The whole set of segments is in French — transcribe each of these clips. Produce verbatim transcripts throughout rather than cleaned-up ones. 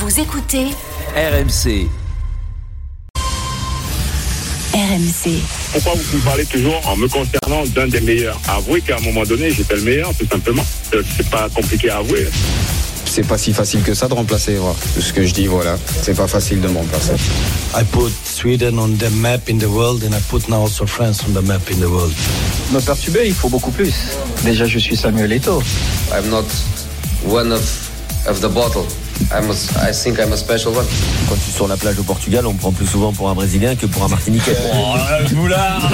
Vous écoutez R M C. R M C. Pourquoi vous me parlez toujours en me concernant d'un des meilleurs? Avouez qu'à un moment donné, j'étais le meilleur, tout simplement. C'est pas compliqué à avouer. C'est pas si facile que ça de remplacer, voilà. Tout ce que je dis, voilà. C'est pas facile de me remplacer. I put Sweden on the map in the world and I put now also France on the map in the world. Me perturber, il faut beaucoup plus. Déjà, je suis Samuel Eto'o. I'm not one of, of the bottle. I'm a, I think I'm a special one. Quand tu es sur la plage au Portugal, on me prend plus souvent pour un Brésilien que pour un Martiniquais. Oh, le boulard.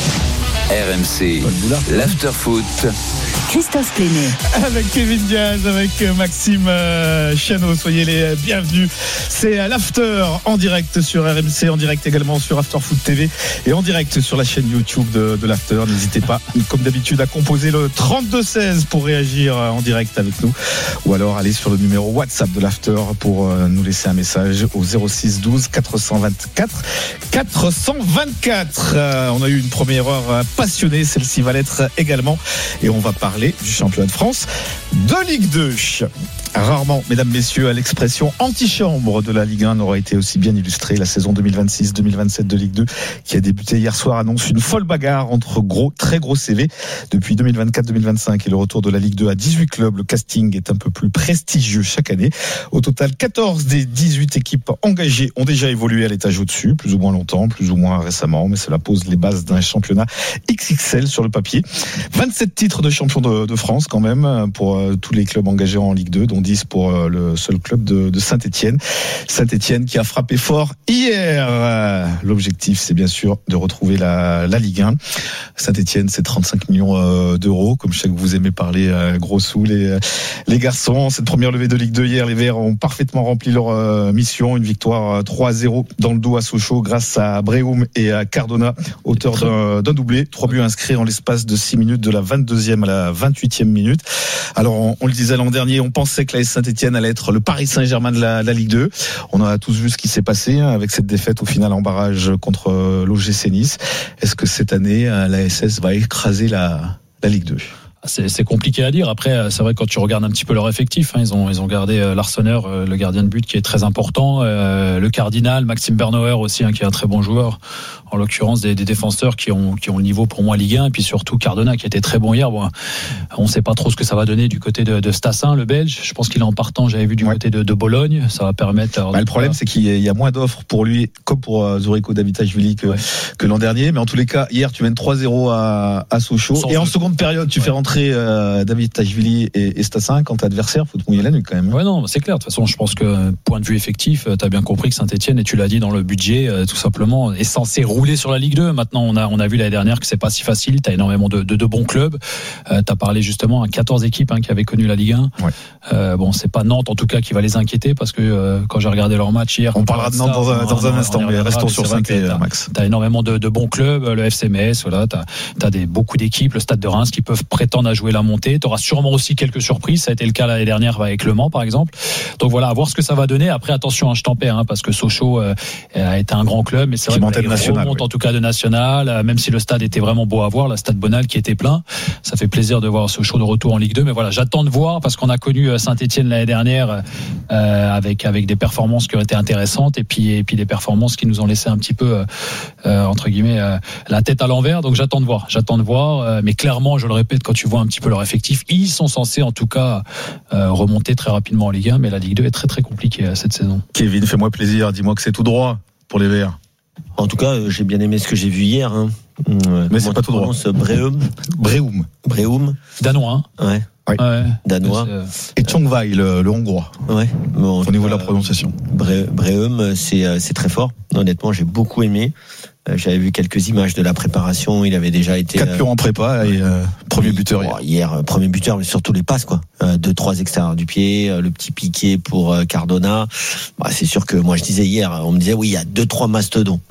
R M C, l'after-foot. Christophe Pléné. Avec Kevin Diaz, avec Maxime euh, Chano, soyez les bienvenus. C'est l'after en direct sur R M C, en direct également sur After Foot T V et en direct sur la chaîne YouTube de, de l'after. N'hésitez pas, comme d'habitude, à composer le trente-deux seize pour réagir en direct avec nous, ou alors aller sur le numéro WhatsApp de l'after pour euh, nous laisser un message au zéro six douze quatre cent vingt-quatre quatre cent vingt-quatre. Euh, on a eu une première heure passionnée, celle-ci va l'être également, et on va parler du championnat de France de Ligue deux. Rarement, mesdames, messieurs, à l'expression antichambre de la Ligue un n'aura été aussi bien illustrée. La saison deux mille vingt-six deux mille vingt-sept de Ligue deux, qui a débuté hier soir, annonce une folle bagarre entre gros, très gros C V. Depuis deux mille vingt-quatre deux mille vingt-cinq et le retour de la Ligue deux à dix-huit clubs, le casting est un peu plus prestigieux chaque année. Au total, quatorze des dix-huit équipes engagées ont déjà évolué à l'étage au-dessus, plus ou moins longtemps, plus ou moins récemment, mais cela pose les bases d'un championnat X X L sur le papier. vingt-sept titres de champion de, de France quand même pour euh, tous les clubs engagés en Ligue deux, dont dix pour euh, le seul club de, de Saint-Étienne. Saint-Étienne qui a frappé fort hier. Euh, l'objectif, c'est bien sûr de retrouver la, la Ligue un. Saint-Étienne, c'est trente-cinq millions euh, d'euros. Comme je sais que vous aimez parler euh, gros sous, les, les garçons. Cette première levée de Ligue deux hier, les Verts ont parfaitement rempli leur euh, mission. Une victoire euh, trois à zéro dans le dos à Sochaux grâce à Breum et à Cardona, auteur d'un, d'un doublé. Trois buts inscrits en l'espace de six minutes, de la vingt-deuxième à la vingt-huitième minute. Alors, on, on le disait l'an dernier, on pensait que la Saint-Etienne allait être le Paris Saint-Germain de la, de la Ligue deux. On a tous vu ce qui s'est passé hein, avec cette défaite au final en barrage contre euh, l'O G C Nice. Est-ce que cette année, la S S va écraser la, la Ligue deux ? C'est, c'est compliqué à dire. Après, c'est vrai que quand tu regardes un petit peu leur effectif, hein, ils ont ils ont gardé euh, Larsonneur, euh, le gardien de but, qui est très important, euh, le Cardinal, Maxime Bernauer aussi, hein, qui est un très bon joueur. En l'occurrence, des, des défenseurs qui ont qui ont le niveau pour moi Ligue un, et puis surtout Cardona qui était très bon hier. Bon, on ne sait pas trop ce que ça va donner du côté de, de Stassin, le Belge. Je pense qu'il est en partant. J'avais vu du ouais. côté de, de Bologne. Ça va permettre. Bah, le problème, c'est qu'il y a moins d'offres pour lui, comme pour euh, Zurico Davitashvili que ouais. que l'an dernier. Mais en tous les cas, hier, tu mènes trois zéro à à Sochaux, Sans et en seconde période, tu ouais. fais rentrer Euh, Davitashvili et, et Stassin quand t'es adversaire, faut te mouiller la nuque quand même. Ouais, non, c'est clair. De toute façon, je pense que point de vue effectif, t'as bien compris que Saint-Etienne, et tu l'as dit dans le budget, euh, tout simplement, est censé rouler sur la Ligue deux. Maintenant, on a, on a vu l'année dernière que c'est pas si facile. T'as énormément de, de, de bons clubs. Euh, t'as parlé justement à quatorze équipes hein, qui avaient connu la Ligue un. Ouais. Euh, bon, c'est pas Nantes en tout cas qui va les inquiéter parce que euh, quand j'ai regardé leur match hier, on, on parlera de Nantes dans, un, dans un instant, mais restons sur Saint-Etienne, Max. T'as énormément de, de bons clubs, le F C M S, voilà. T'as, t'as des beaucoup d'équipes, le Stade de Reims qui peuvent prétendre à jouer la montée. T'auras sûrement aussi quelques surprises. Ça a été le cas l'année dernière avec Le Mans, par exemple. Donc voilà, à voir ce que ça va donner. Après, attention, hein, je t'en perds, hein, parce que Sochaux euh, a été un grand club, mais c'est qui vrai qu'il remonte oui. en tout cas de national. Euh, même si le stade était vraiment beau à voir, le Stade Bonal qui était plein. Ça fait plaisir de voir Sochaux de retour en Ligue deux. Mais voilà, j'attends de voir parce qu'on a connu Saint-Etienne l'année dernière euh, avec avec des performances qui ont été intéressantes et puis et puis des performances qui nous ont laissé un petit peu euh, entre guillemets euh, la tête à l'envers. Donc j'attends de voir, j'attends de voir. Euh, mais clairement, je le répète, quand tu vois un petit peu leur effectif, ils sont censés en tout cas euh, remonter très rapidement en Ligue un, mais la Ligue deux est très très compliquée euh, cette saison. Kevin, fais-moi plaisir, dis-moi que c'est tout droit pour les Verts. En tout cas, euh, j'ai bien aimé ce que j'ai vu hier. Hein. Euh, mais c'est pas tout droit. Breum. Breum. Breum. Danois. Hein. Ouais. Oui. Ouais. Danois. Et Chongwei, le, le hongrois. Ouais. Bon, au niveau euh, de la prononciation. Bre- Breum, c'est, c'est très fort. Honnêtement, j'ai beaucoup aimé. J'avais vu quelques images de la préparation. Il avait déjà été quatre pions en prépa et euh, premier buteur hier. Hier, premier buteur, mais surtout les passes quoi. Euh, deux, trois extérieurs du pied, euh, le petit piqué pour euh, Cardona. Bah, c'est sûr que moi je disais hier, on me disait oui, il y a deux, trois mastodons. Non, non.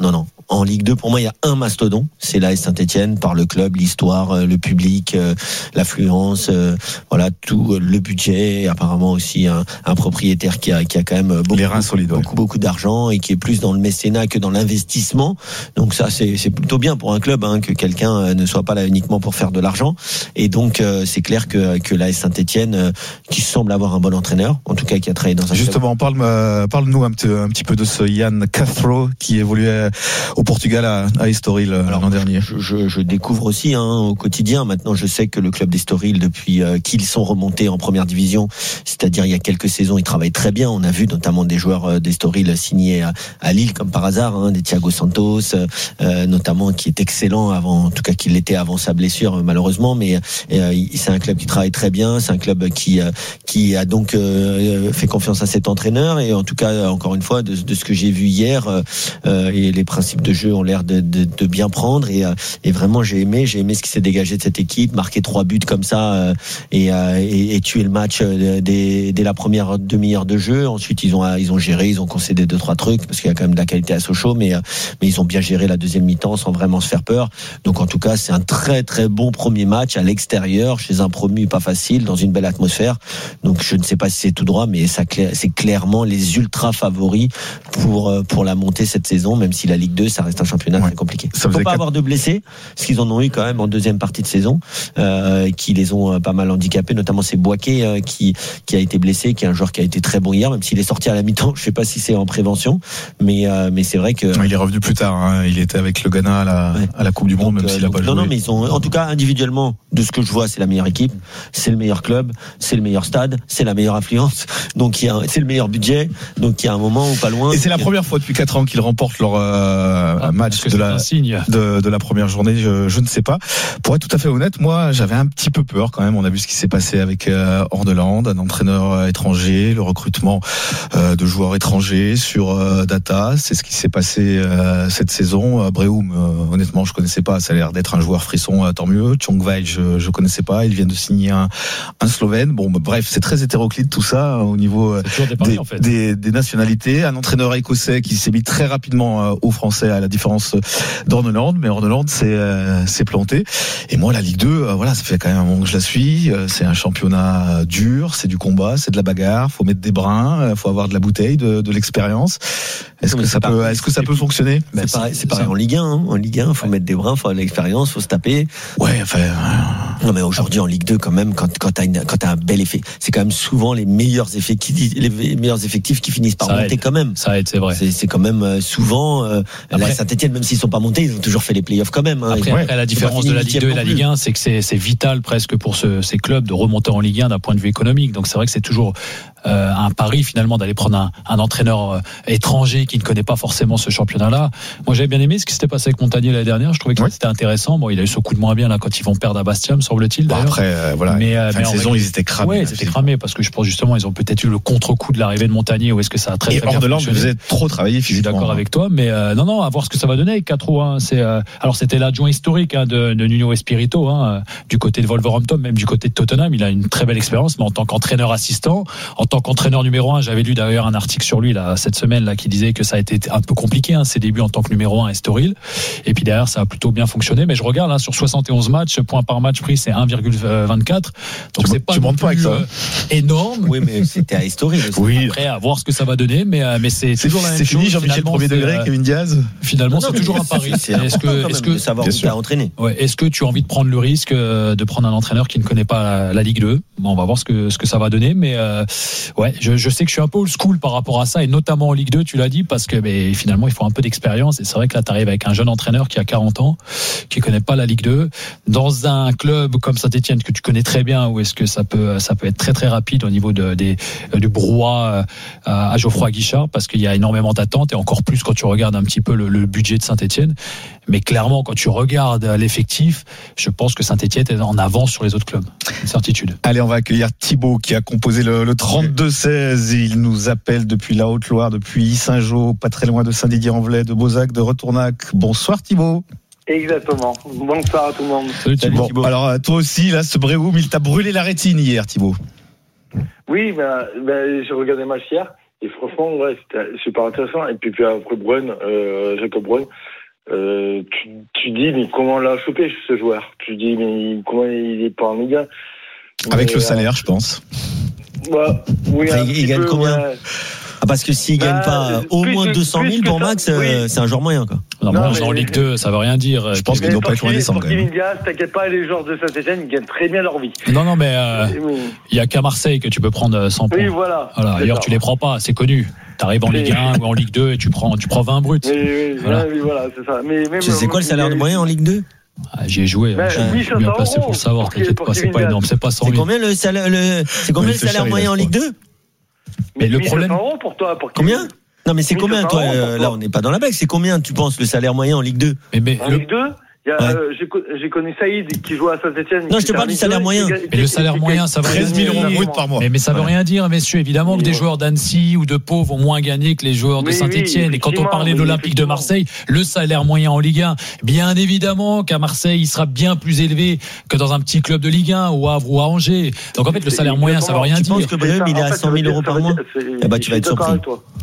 en Ligue deux, pour moi, il y a un mastodonte, c'est l'A S Saint-Etienne, par le club, l'histoire, le public, l'affluence, voilà, tout, le budget, apparemment aussi un, un propriétaire qui a, qui a quand même beaucoup, les reins solides, beaucoup, ouais. beaucoup d'argent et qui est plus dans le mécénat que dans l'investissement. Donc ça, c'est, c'est plutôt bien pour un club, hein, que quelqu'un ne soit pas là uniquement pour faire de l'argent. Et donc, euh, c'est clair que, que l'A S Saint-Etienne, euh, qui semble avoir un bon entraîneur, en tout cas qui a travaillé dans un Justement, club. Justement, parle, parle-nous un petit, un petit peu de ce Yann Cathro qui évoluait au Portugal à, à Estoril Alors, l'an dernier. Je, je, je découvre aussi, hein, au quotidien. Maintenant, je sais que le club d'Estoril, depuis euh, qu'ils sont remontés en première division, c'est-à-dire il y a quelques saisons, ils travaillent très bien. On a vu notamment des joueurs euh, d'Estoril signés à, à Lille, comme par hasard, hein, des Thiago Santos, euh, notamment, qui est excellent avant, en tout cas qu'il l'était avant sa blessure, malheureusement. Mais euh, c'est un club qui travaille très bien. C'est un club qui euh, qui a donc euh, fait confiance à cet entraîneur. Et en tout cas, encore une fois, de, de ce que j'ai vu hier, euh, et les principes de jeu ont l'air de, de, de bien prendre. Et, et vraiment, j'ai aimé, j'ai aimé ce qui s'est dégagé de cette équipe, marquer trois buts comme ça, euh, et, et, et tuer le match dès, dès la première demi-heure de jeu. Ensuite, ils ont ils ont géré, ils ont concédé deux trois trucs parce qu'il y a quand même de la qualité à Sochaux, mais mais ils ont bien géré la deuxième mi-temps sans vraiment se faire peur. Donc en tout cas, c'est un très très bon premier match à l'extérieur chez un promu pas facile, dans une belle atmosphère. Donc je ne sais pas si c'est tout droit, mais ça c'est clairement les ultra favoris pour pour la montée cette saison, même si la Ligue deux ça reste un championnat ouais. très compliqué. Il ne faut pas quatre... avoir de blessés, parce qu'ils en ont eu quand même en deuxième partie de saison, euh, qui les ont pas mal handicapés, notamment c'est Boaké euh, qui qui a été blessé, qui est un joueur qui a été très bon hier, même s'il est sorti à la mi-temps. Je ne sais pas si c'est en prévention, mais euh, mais c'est vrai que il est revenu plus tard. Hein. Il était avec le Ghana à la ouais. à la Coupe du Monde, donc, même euh, s'il a pas joué. Non non, mais ils ont en tout cas individuellement, de ce que je vois, c'est la meilleure équipe, c'est le meilleur club, c'est le meilleur stade, c'est la meilleure affluence, donc il y a c'est le meilleur budget, donc il y a un moment où pas loin. Et c'est la première fois depuis quatre ans qu'ils remportent leur euh, ah, match de la de, de la première journée. Je, je ne sais pas. Pour être tout à fait honnête, moi j'avais un petit peu peur quand même. On a vu ce qui s'est passé avec euh, Hordeland, un entraîneur étranger, le recrutement euh, de joueurs étrangers sur euh, Data. C'est ce qui s'est passé euh, cette saison. Breum, euh, honnêtement, je connaissais pas. Ça a l'air d'être un joueur frisson, euh, tant mieux. Chongwei, je je connaissais pas. Il vient de signer un, un Slovène. Bon, bah, bref, c'est très hétéroclite tout ça au niveau euh, des, paris, en fait. des, des nationalités. Un entraîneur écossais qui s'est mis très rapidement euh, aux Français, à la différence d'Horneland, mais Horneland s'est euh, s'est planté. Et moi, la Ligue deux, euh, voilà, ça fait quand même un moment que je la suis. Euh, c'est un championnat dur, c'est du combat, c'est de la bagarre. Faut mettre des brins, euh, faut avoir de la bouteille, de, de l'expérience. Est-ce que ça peut, pareil. est-ce que ça peut fonctionner? Ben, c'est pareil, c'est pareil en Ligue un. Hein. En Ligue un, faut ouais. mettre des brins, faut avoir de l'expérience, faut se taper. Ouais, enfin. Euh... Non, mais aujourd'hui en Ligue deux, quand même, quand quand t'as une, quand t'as un bel effet, c'est quand même souvent les meilleurs effectifs, les meilleurs effectifs qui finissent par ça monter aide. quand même. Ça aide, c'est vrai. C'est, c'est quand même souvent. Euh, Après, la Saint-Etienne, même s'ils sont pas montés, ils ont toujours fait les playoffs quand même. Hein. Après, ouais. après, la différence de la Ligue deux et la Ligue un, c'est que c'est, c'est vital presque pour ce, ces clubs de remonter en Ligue un d'un point de vue économique. Donc c'est vrai que c'est toujours euh, un pari finalement d'aller prendre un, un entraîneur euh, étranger qui ne connaît pas forcément ce championnat-là. Moi, j'avais bien aimé ce qui s'était passé avec Montagnier l'année dernière. Je trouvais que ouais. c'était intéressant. Bon, il a eu ce coup de moins bien là quand ils vont perdre à Bastia, me semble-t-il. D'ailleurs. Bon, après, euh, voilà. Mais, euh, fin mais de saison, ils étaient cramés. Ouais, ils étaient cramés parce que je pense justement ils ont peut-être eu le contre-coup de l'arrivée de Montagnier. Ou est-ce que ça a très, et très bien fonctionné. Et Hordeland faisait trop travailler physiquement. Je suis d'accord avec toi, mais euh, non, non, à voir ce que ça va donner avec Catrou. Hein. C'est euh, alors c'était l'adjoint historique hein, de, de Nuno Espirito hein, du côté de Wolverhampton, même du côté de Tottenham. Il a une très belle expérience, mais en tant qu'entraîneur assistant, en tant qu'entraîneur numéro un, j'avais lu d'ailleurs un article sur lui là cette semaine là qui disait que ça a été un peu compliqué hein, ses débuts en tant que numéro un à Estoril. Et puis derrière, ça a plutôt bien fonctionné. Mais je regarde là sur soixante et onze matchs, points par match pris, c'est un virgule vingt-quatre. Donc tu c'est pas, tu montes pas avec ça. Euh, énorme. Oui, mais c'était à Estoril. Oui. Après, à voir ce que ça va donner, mais mais c'est, c'est toujours la même c'est chose. C'est fini, Jean-Michel premier degré, Kevin Diaz. Finalement, non, non, c'est toujours un pari. C'est est-ce que, est-ce que savoir où t'as entraîné. Ouais. Est-ce que tu as envie de prendre le risque de prendre un entraîneur qui ne connaît pas la, la Ligue deux? Bon, on va voir ce que ce que ça va donner, mais euh, ouais, je, je sais que je suis un peu old school par rapport à ça, et notamment en Ligue deux, tu l'as dit, parce que mais, finalement, il faut un peu d'expérience, et c'est vrai que là, tu arrives avec un jeune entraîneur qui a quarante ans, qui connaît pas la Ligue deux, dans un club comme Saint-Etienne que tu connais très bien, où est-ce que ça peut ça peut être très très rapide au niveau de, des, du brouhaha à Geoffroy Guichard, parce qu'il y a énormément d'attentes, et encore plus quand tu regardes un petit peu le, le budget de Saint-Etienne. Mais clairement, quand tu regardes l'effectif, je pense que Saint-Etienne est en avance sur les autres clubs. Une certitude. Allez, on va accueillir Thibaut qui a composé le, le trente-deux seize. Il nous appelle depuis la Haute-Loire, depuis Saint-Jean, pas très loin de Saint-Didier-en-Velay, de Beauzac, de Retournac. Bonsoir Thibaut. Exactement. Bonsoir à tout le monde. Salut Thibaut. Bon, Thibaut. Alors toi aussi, là, ce Breum, il t'a brûlé la rétine hier, Thibaut. Oui, ben, ben, j'ai regardé le match hier. Et franchement, ouais, c'était super intéressant. Et puis, puis après Bruyne, euh, Jacob Bruyne, Euh, tu, tu dis, mais comment on l'a chopé ce joueur? Tu dis, mais comment il est pas en Ligue un? Avec mais, le salaire, euh, je pense. Ouais, oui, Après, il gagne peu, combien ouais. Ah, parce que s'il bah, gagne pas au plus, moins deux cent mille pour ça, Max, oui. euh, c'est un joueur moyen, quoi. Non, Non, non, mais- en Ligue deux, ça veut rien dire. Je pense qu'ils n'ont pas être loin des cent, quand même. Diaz, t'inquiète pas, les joueurs de Saint-Etienne, ils gagnent très bien leur vie. Non, non, mais euh, Oui, il y a qu'à Marseille que tu peux prendre cent points. oui voilà. Voilà. C'est Ailleurs, ça. tu les prends pas, c'est connu. T'arrives en C'est- Ligue un ou en Ligue deux et tu prends, tu prends vingt bruts. Oui, oui, Voilà. ouais, oui, voilà, c'est ça. Mais même, Tu sais quoi le salaire de moyen en Ligue deux? Ah, j'y ai joué. Ben, Je suis huit cents bien placé euros pour le savoir. pour- T'inquiète pour pas, c'est Kevin pas Diaz. énorme. C'est pas cent C'est mille. combien le salaire, le, c'est combien Ouais, le c'est salaire cher, moyen il en a, Ligue je deux? Mais le mille sept cents problème. euros pour toi, pour Combien? Non, mais c'est combien, toi, mille sept cents euros euh, pour là, toi. on n'est pas dans la blague. C'est combien, tu penses, le salaire moyen en Ligue deux? Mais, mais En le, Ligue deux, il y a, Ouais. euh, j'ai, co- j'ai connu Saïd qui joue à Saint-Etienne. Non, je te parle du salaire moyen. Mais le salaire moyen, ça va treize mille euros brut par mois. Mais, mais ça veut Voilà. rien dire, messieurs. Évidemment que des joueurs d'Annecy ou de Pau vont moins gagner que les joueurs de Oui, Saint-Etienne. oui, Et quand on effectivement, parlait de oui, l'Olympique de effectivement. Marseille, le salaire moyen en Ligue un, bien évidemment qu'à Marseille, il sera bien plus élevé que dans un petit club de Ligue un, ou Havre ou à Angers. Donc en fait, le C'est salaire moyen, ça veut rien Tu dire. penses que Brahim, il est à cent mille euros par mois? Eh ben, tu vas être surpris.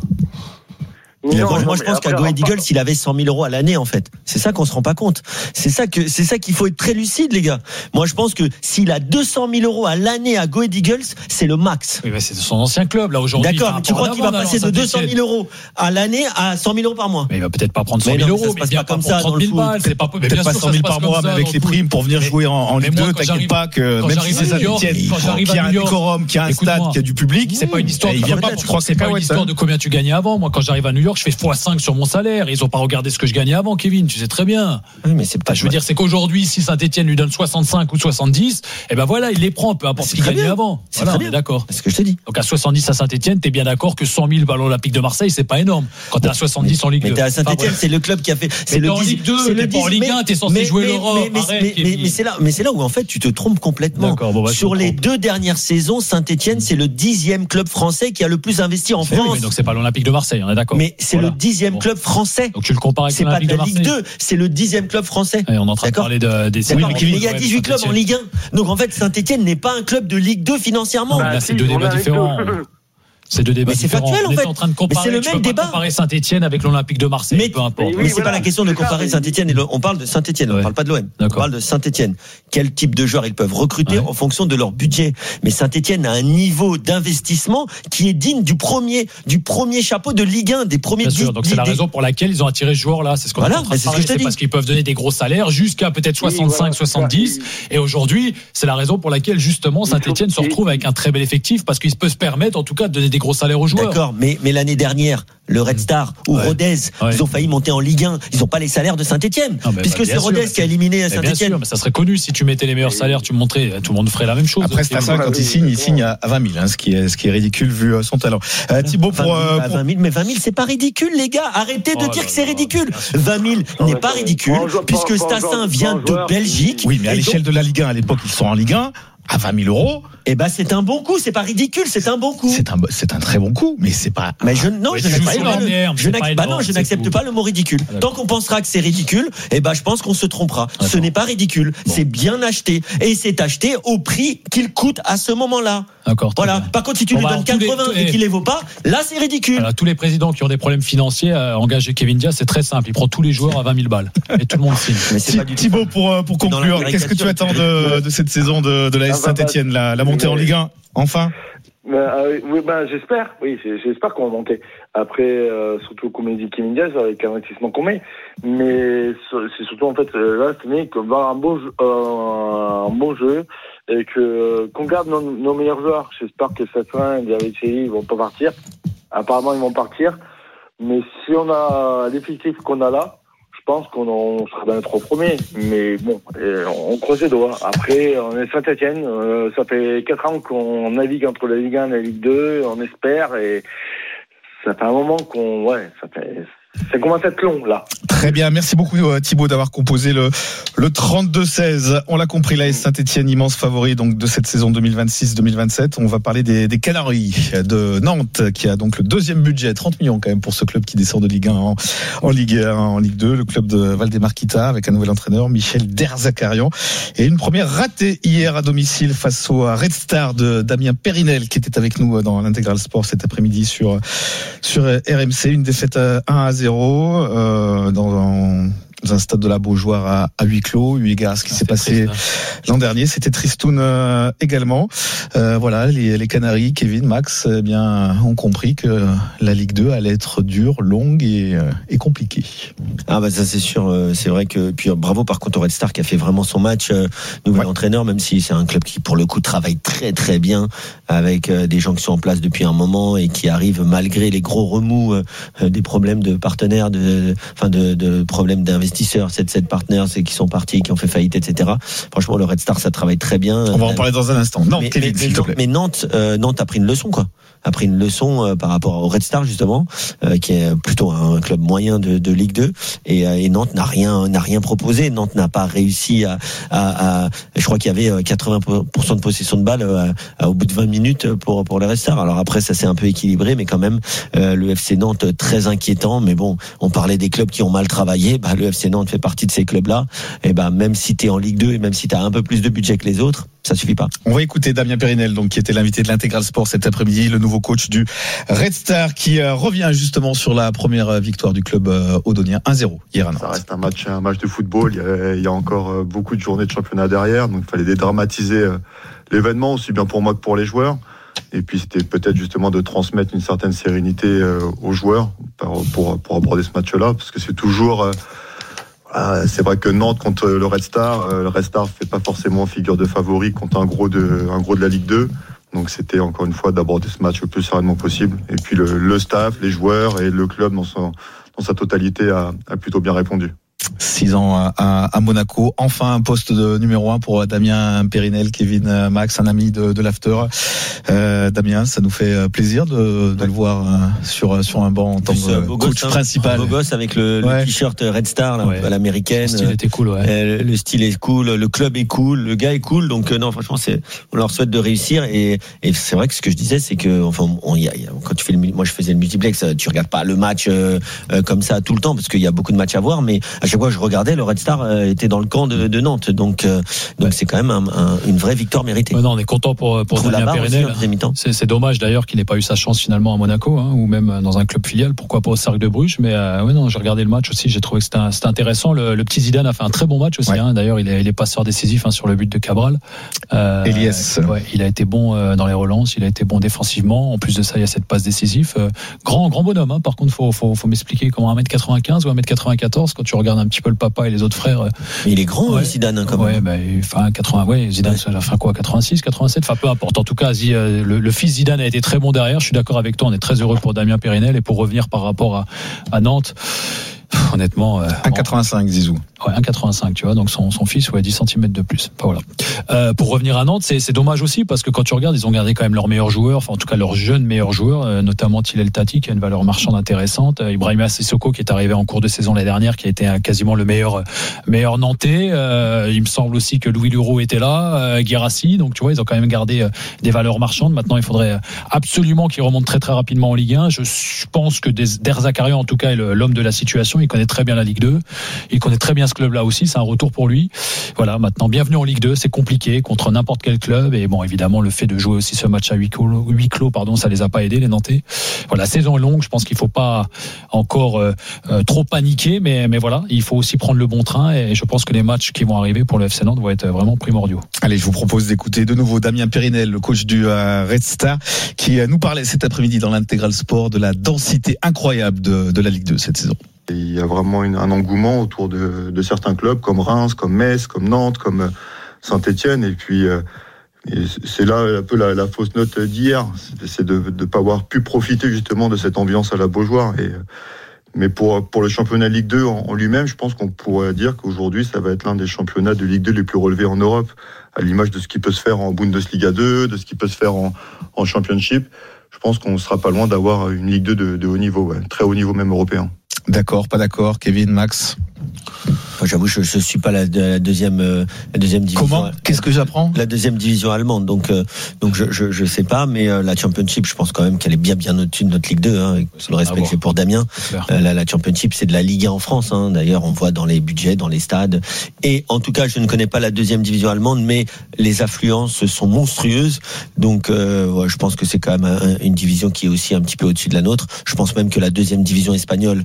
Il a- Non, moi, non, je mais pense qu'à après, Go Ahead Eagles, il avait cent mille euros à l'année, en fait. C'est ça qu'on se rend pas compte. C'est ça que, c'est ça qu'il faut être très lucide, les gars. Moi, je pense que s'il a deux cent mille euros à l'année à Go Ahead Eagles, c'est le max. Oui, mais c'est son ancien club, là, aujourd'hui. D'accord, il fait mais un tu pas crois en qu'il va avant, passer de alors, deux cent Saint-Etienne. mille euros à l'année à cent mille euros par mois? Mais il va peut-être pas prendre cent Mais mille non, euros, ça se mais passe bien pas pas comme prendre ça dans trente le mille foot. balles. C'est pas, mais bien Peut-être pas sûr, cent ça se mille passe par comme mois, ça mais avec dans les le foot. primes pour venir Mais- jouer en, en mais Ligue moi, deux, quand t'inquiète j'arrive- pas que quand même j'arrive si c'est à New York, Saint-Etienne, quand j'arrive qui à a un New York, décorum, qui a un écoute-moi. stade, qui a du public, C'est pas une histoire. et il de- vient pas tu pour crois que c'est pas une cacahuètes, histoire hein. de combien tu gagnais avant. Moi, quand j'arrive à New York, je fais fois cinq sur mon salaire. Ils ont pas regardé ce que je gagnais avant, Kevin. Tu sais très bien. Oui, mais c'est pas, Je veux dire, c'est qu'aujourd'hui, si Saint-Etienne lui donne soixante-cinq ou soixante-dix, eh ben voilà, il les prend, peu importe C'est ce qu'il très gagnait bien. avant. C'est Voilà, très on est bien. d'accord. c'est ce que je te dis. Donc à soixante-dix à Saint-Etienne, t'es bien d'accord que cent mille ballons olympiques de Marseille, c'est pas énorme. Quand t'es à soixante-dix en Ligue Mais deux. t'es à Saint-Etienne, Enfin, bref. c'est le club qui a fait, c'est Mais le t'es en dix- Ligue deux, c'est le t'es pas en dix- Ligue mais- un, t'es censé mais- jouer mais- l'Europe. mais- mais- Arrête, mais- Kevin. mais c'est là, mais c'est là où en fait tu te trompes complètement. D'accord, bon, bah, je Sur me les trompe. deux dernières saisons, Saint-Etienne, c'est le dixième club français qui a le plus investi en Mais oui, France. mais donc c'est pas l'Olympique de Marseille, on est d'accord. Mais c'est Voilà. le dixième Bon. club français. Donc tu le compares avec C'est pas de l'Olympique de la Ligue Marseille. deux, c'est le dixième club français. Et on est en train de D'accord. parler de, des D'accord, oui, mais il y a dix-huit clubs en Ligue un. Donc en fait, Saint-Etienne n'est pas un club de Ligue deux financièrement. Bah, là, c'est deux si, on débats a les différents. deux. C'est deux débats Mais c'est différents. factuel, en on était fait. en train de Mais comparer. c'est le tu même peux pas débat. comparer Saint-Etienne avec l'Olympique de Marseille. Mais- peu importe. Mais Mais oui, c'est pas voilà, la question de c'est ça, comparer mais- Saint-Etienne et le- on parle de Saint-Etienne, on Ouais. parle pas de l'O M. On D'accord. parle de Saint-Etienne. Quel type de joueurs ils peuvent recruter Ouais. en fonction de leur budget. Mais Saint-Etienne a un niveau d'investissement qui est digne du premier, du premier chapeau de Ligue un, des premiers Bien sûr, dix- donc c'est la des- raison pour laquelle ils ont attiré ce joueur-là. C'est ce qu'on Voilà, est en train mais de c'est ce que parler. je te C'est dis. parce qu'ils peuvent donner des gros salaires jusqu'à peut-être soixante-cinq, voilà, soixante-dix. c'est Et aujourd'hui, c'est la raison pour laquelle justement Saint-Etienne se faut- retrouve avec un très bel effectif parce qu'il peut se permettre en tout cas de donner des gros salaires aux joueurs. D'accord, mais, mais l'année dernière, le Red Star ou Ouais. Rodez, Ouais. ils ont failli monter en Ligue un. Ils n'ont pas les salaires de Saint-Etienne. Non, mais Puisque bah, c'est bien sûr, Rodez mais qui a c'est- éliminé Mais bien Saint-Etienne. sûr, mais ça serait connu si tu mettais les meilleurs salaires, tu montrais, tout le monde ferait la même chose. Après, Stassin, quand il signe, il signe à vingt mille, hein, ce qui est, ce qui est ridicule vu euh, son talent. Euh, Thibaut, pour, euh, vingt mille, pour- vingt mille, mais vingt mille, c'est pas ridicule, les gars. Arrêtez de Oh dire là que c'est là, ridicule. bien sûr. vingt mille Non, n'est mais pas pas- ridicule, pas un joueur- puisque pas- pas un Stassin joueur- vient pas un de joueur qui- Belgique. oui, mais à Et donc- l'échelle de la Ligue un, à l'époque, ils sont en Ligue un, à vingt mille euros, Eh ben, c'est un bon coup, c'est pas ridicule, c'est un bon coup. c'est un, c'est un très bon coup, mais c'est pas. Mais je, non, Ouais, je c'est n'accepte pas pas, énorme, le- c'est je pas n'accepte- bah non, énorme, je c'est n'accepte tout. pas le mot ridicule. D'accord. Tant qu'on pensera que c'est ridicule, eh ben, je pense qu'on se trompera. Ce D'accord. n'est pas ridicule, c'est bien acheté. Et c'est acheté au prix qu'il coûte à ce moment-là. D'accord. très Voilà. bien. Par contre, si tu Bon, lui bah, donnes tous les- quatre-vingts tous et les- qu'il les vaut pas, là, c'est ridicule. Voilà, tous les présidents qui ont des problèmes financiers, euh, engager Kevin Diaz, c'est très simple. Il prend tous les joueurs à vingt mille balles. Et tout le monde signe. Mais c'est Thi- pas du tout. Thibaut, pour, euh, pour Dans conclure, la qu'est-ce que tu attends caricature. de, de cette saison de, de la S Ah, bah, Saint-Etienne, la, la montée en Ligue un, enfin? Mais, euh, oui, ben, j'espère, oui, j'ai- j'espère qu'on va monter. Après, euh, surtout comme il dit Kevin Diaz, avec l'investissement qu'on met. Mais so- c'est surtout, en fait, euh, là, cette année, qu'on va avoir un beau, jeu- euh, un bon jeu et que, qu'on garde nos, nos meilleurs joueurs. J'espère que certains, il y avait Thierry, ils vont pas partir. Apparemment, ils vont partir. Mais si on a l'effectif qu'on a là, je pense qu'on en- on sera dans les trois premiers. Mais bon, euh, on croise les doigts. Après, on est Saint-Etienne. Euh, ça fait quatre ans qu'on navigue entre la Ligue un et la Ligue deux. On espère. Et ça fait un moment qu'on... Ouais, ça fait... Ça commence à être long, là. Très bien, merci beaucoup euh, Thibaut d'avoir composé le, le trente-deux seize. On l'a compris, la S Saint-Etienne, immense favori donc, de cette saison deux mille vingt-six deux mille vingt-sept. On va parler des, des Canaries de Nantes, qui a donc le deuxième budget, trente millions quand même pour ce club qui descend de Ligue un en, en Ligue un, en Ligue deux, le club de Valdemar-Kita, avec un nouvel entraîneur, Michel Derzakarian. Et une première ratée hier à domicile face au Red Star de Damien Périnel, qui était avec nous dans l'Intégral Sport cet après-midi sur, sur R M C. Une défaite à un à zéro euh, dans un dans un stade de la Beaujoire à, à huis clos, eu égard à ce qui s'est passé triste, hein. L'an dernier. C'était tristoun euh, également. Euh, voilà, les, les Canaries, Kevin, Max, eh bien, ont compris que la Ligue deux allait être dure, longue et, euh, et compliquée. Ah bah ça c'est sûr, c'est vrai que puis bravo par contre au Red Star qui a fait vraiment son match, euh, nouvel ouais. entraîneur, même si c'est un club qui pour le coup travaille très très bien avec euh, des gens qui sont en place depuis un moment et qui arrivent malgré les gros remous euh, des problèmes de partenaires, de enfin de, de problèmes d'investisseurs, sept sept partenaires c'est qui sont partis, qui ont fait faillite, et cetera. Franchement le Red Star ça travaille très bien. On va en parler dans un instant. Nantes, mais, Kevin, mais, s'il te plaît. mais Nantes, euh, Nantes a pris une leçon quoi. a pris une leçon euh, par rapport au Red Star justement, euh, qui est plutôt un club moyen de, de Ligue deux, et, euh, et Nantes n'a rien n'a rien proposé. Nantes n'a pas réussi à, à, à je crois qu'il y avait quatre-vingts pour cent de possession de balle euh, à, au bout de vingt minutes pour pour le Red Star. Alors après ça s'est un peu équilibré, mais quand même euh, le F C Nantes très inquiétant. Mais bon, on parlait des clubs qui ont mal travaillé, bah le F C Nantes fait partie de ces clubs-là. Et bah même si t'es en Ligue deux et même si t'as un peu plus de budget que les autres, ça suffit pas. On va écouter Damien Périnel, donc qui était l'invité de l'Intégral Sport cet après-midi, le nouveau coach du Red Star, qui euh, revient justement sur la première victoire du club euh, audonien, un zéro hier à Nantes. Ça reste un match, un match de football. Il y a, il y a encore beaucoup de journées de championnat derrière, donc il fallait dédramatiser euh, l'événement aussi bien pour moi que pour les joueurs. Et puis c'était peut-être justement de transmettre une certaine sérénité euh, aux joueurs pour, pour pour aborder ce match-là, parce que c'est toujours euh, Ah, c'est vrai que Nantes contre le Red Star, euh, le Red Star fait pas forcément figure de favori contre un gros de, un gros de la Ligue deux. Donc c'était encore une fois d'aborder ce match le plus sereinement possible. Et puis le, le staff, les joueurs et le club dans, son, dans sa totalité a, a plutôt bien répondu. Six ans à, à, à Monaco, enfin un poste de numéro un pour Damien Périnel, Kevin, Max, un ami de, de l'After. Euh, Damien, ça nous fait plaisir de, de le voir sur sur un banc en tant que coach gosse, principal. Beau gosse avec le, ouais. le t-shirt Red Star là, ouais. à l'américaine. Le style était cool, ouais. Euh, le style est cool, le club est cool, le gars est cool. Donc euh, non, franchement, c'est on leur souhaite de réussir. Et, et c'est vrai que ce que je disais, c'est que enfin, on, y a, y a, quand tu fais le, moi je faisais le multiplex, tu regardes pas le match euh, euh, comme ça tout le temps parce qu'il y a beaucoup de matchs à voir, mais à chaque fois je regardais, le Red Star euh, était dans le camp de, de Nantes, donc euh, donc ouais. c'est quand même un, un, une vraie victoire méritée. Ouais, non, on est content pour pour Damien Périnel. C'est, c'est dommage d'ailleurs qu'il n'ait pas eu sa chance finalement à Monaco, hein, ou même dans un club filial, pourquoi pas au Cercle de Bruges. Mais euh, ouais, non, j'ai regardé le match aussi, j'ai trouvé que c'était, c'était intéressant. Le, le petit Zidane a fait un très bon match aussi. Ouais. Hein, d'ailleurs, il est, il est passeur décisif hein, sur le but de Cabral. Euh, Elias. Ouais, il a été bon euh, dans les relances, il a été bon défensivement. En plus de ça, il y a cette passe décisive. Euh, grand grand bonhomme. Hein, par contre, faut faut faut m'expliquer comment un mètre quatre-vingt-quinze ou un mètre quatre-vingt-quatorze quand tu regardes un petit peu le papa et les autres frères. Mais il est grand, ouais. Zidane, hein, quand même. Ouais, bah, enfin, quatre-vingts, ouais, Zidane, ouais. ça va faire quoi, quatre-vingt-six, quatre-vingt-sept, enfin, peu importe. En tout cas, le, le fils Zidane a été très bon derrière. Je suis d'accord avec toi. On est très heureux pour Damien Périnel. Et pour revenir par rapport à, à Nantes, honnêtement. Euh, un mètre quatre-vingt-cinq, Zizou. Ouais, un mètre quatre-vingt-cinq, tu vois, donc son, son fils, ouais, dix centimètres de plus. Enfin, voilà. Euh, pour revenir à Nantes, c'est, c'est dommage aussi, parce que quand tu regardes, ils ont gardé quand même leurs meilleurs joueurs, enfin, en tout cas, leurs jeunes meilleurs joueurs, euh, notamment Tillel Tati, qui a une valeur marchande intéressante, euh, Ibrahima Sissoko, qui est arrivé en cours de saison l'année dernière, qui a été euh, quasiment le meilleur, euh, meilleur Nantais, euh, il me semble aussi que Louis Leroux était là, euh, Guérassi, donc tu vois, ils ont quand même gardé euh, des valeurs marchandes. Maintenant, il faudrait absolument qu'ils remontent très très rapidement en Ligue un. Je pense que Der Zakarian, en tout cas, est le, l'homme de la situation, il connaît très bien la Ligue deux, il connaît très bien ce club-là aussi, c'est un retour pour lui. Voilà, maintenant, bienvenue en Ligue deux, c'est compliqué contre n'importe quel club, et bon, évidemment, le fait de jouer aussi ce match à huis clos, huis clos pardon, ça les a pas aidés, les Nantais. Voilà, la saison est longue, je pense qu'il faut pas encore euh, euh, trop paniquer, mais, mais voilà, il faut aussi prendre le bon train, et je pense que les matchs qui vont arriver pour le F C Nantes vont être vraiment primordiaux. Allez, je vous propose d'écouter de nouveau Damien Périnel, le coach du euh, Red Star, qui euh, nous parlait cet après-midi dans l'Intégral Sport de la densité incroyable de, de la Ligue deux cette saison. Il y a vraiment une, un engouement autour de, de certains clubs comme Reims, comme Metz, comme Nantes, comme Saint-Etienne. Et puis, euh, et c'est là un peu la, la fausse note d'hier. C'est, c'est de ne pas avoir pu profiter justement de cette ambiance à la Beaujoire. Et, mais pour, pour le championnat Ligue deux en, en lui-même, je pense qu'on pourrait dire qu'aujourd'hui, ça va être l'un des championnats de Ligue deux les plus relevés en Europe, à l'image de ce qui peut se faire en Bundesliga deux, de ce qui peut se faire en, en Championship. Je pense qu'on ne sera pas loin d'avoir une Ligue deux de, de haut niveau, ouais, très haut niveau même européen. D'accord, pas d'accord, Kevin, Max? Enfin, j'avoue, je, je suis pas la, la deuxième, euh, la deuxième division. Comment? Qu'est-ce que j'apprends? La deuxième division allemande. Donc, euh, donc je, je, je sais pas, mais euh, la Championship, je pense quand même qu'elle est bien, bien au-dessus de notre Ligue deux. Hein, avec tout le respect que j'ai pour Damien. Euh, la, la Championship, c'est de la Ligue un en France. Hein. D'ailleurs, on voit dans les budgets, dans les stades. Et en tout cas, je ne connais pas la deuxième division allemande, mais les affluences sont monstrueuses. Donc, euh, ouais, je pense que c'est quand même un, une division qui est aussi un petit peu au-dessus de la nôtre. Je pense même que la deuxième division espagnole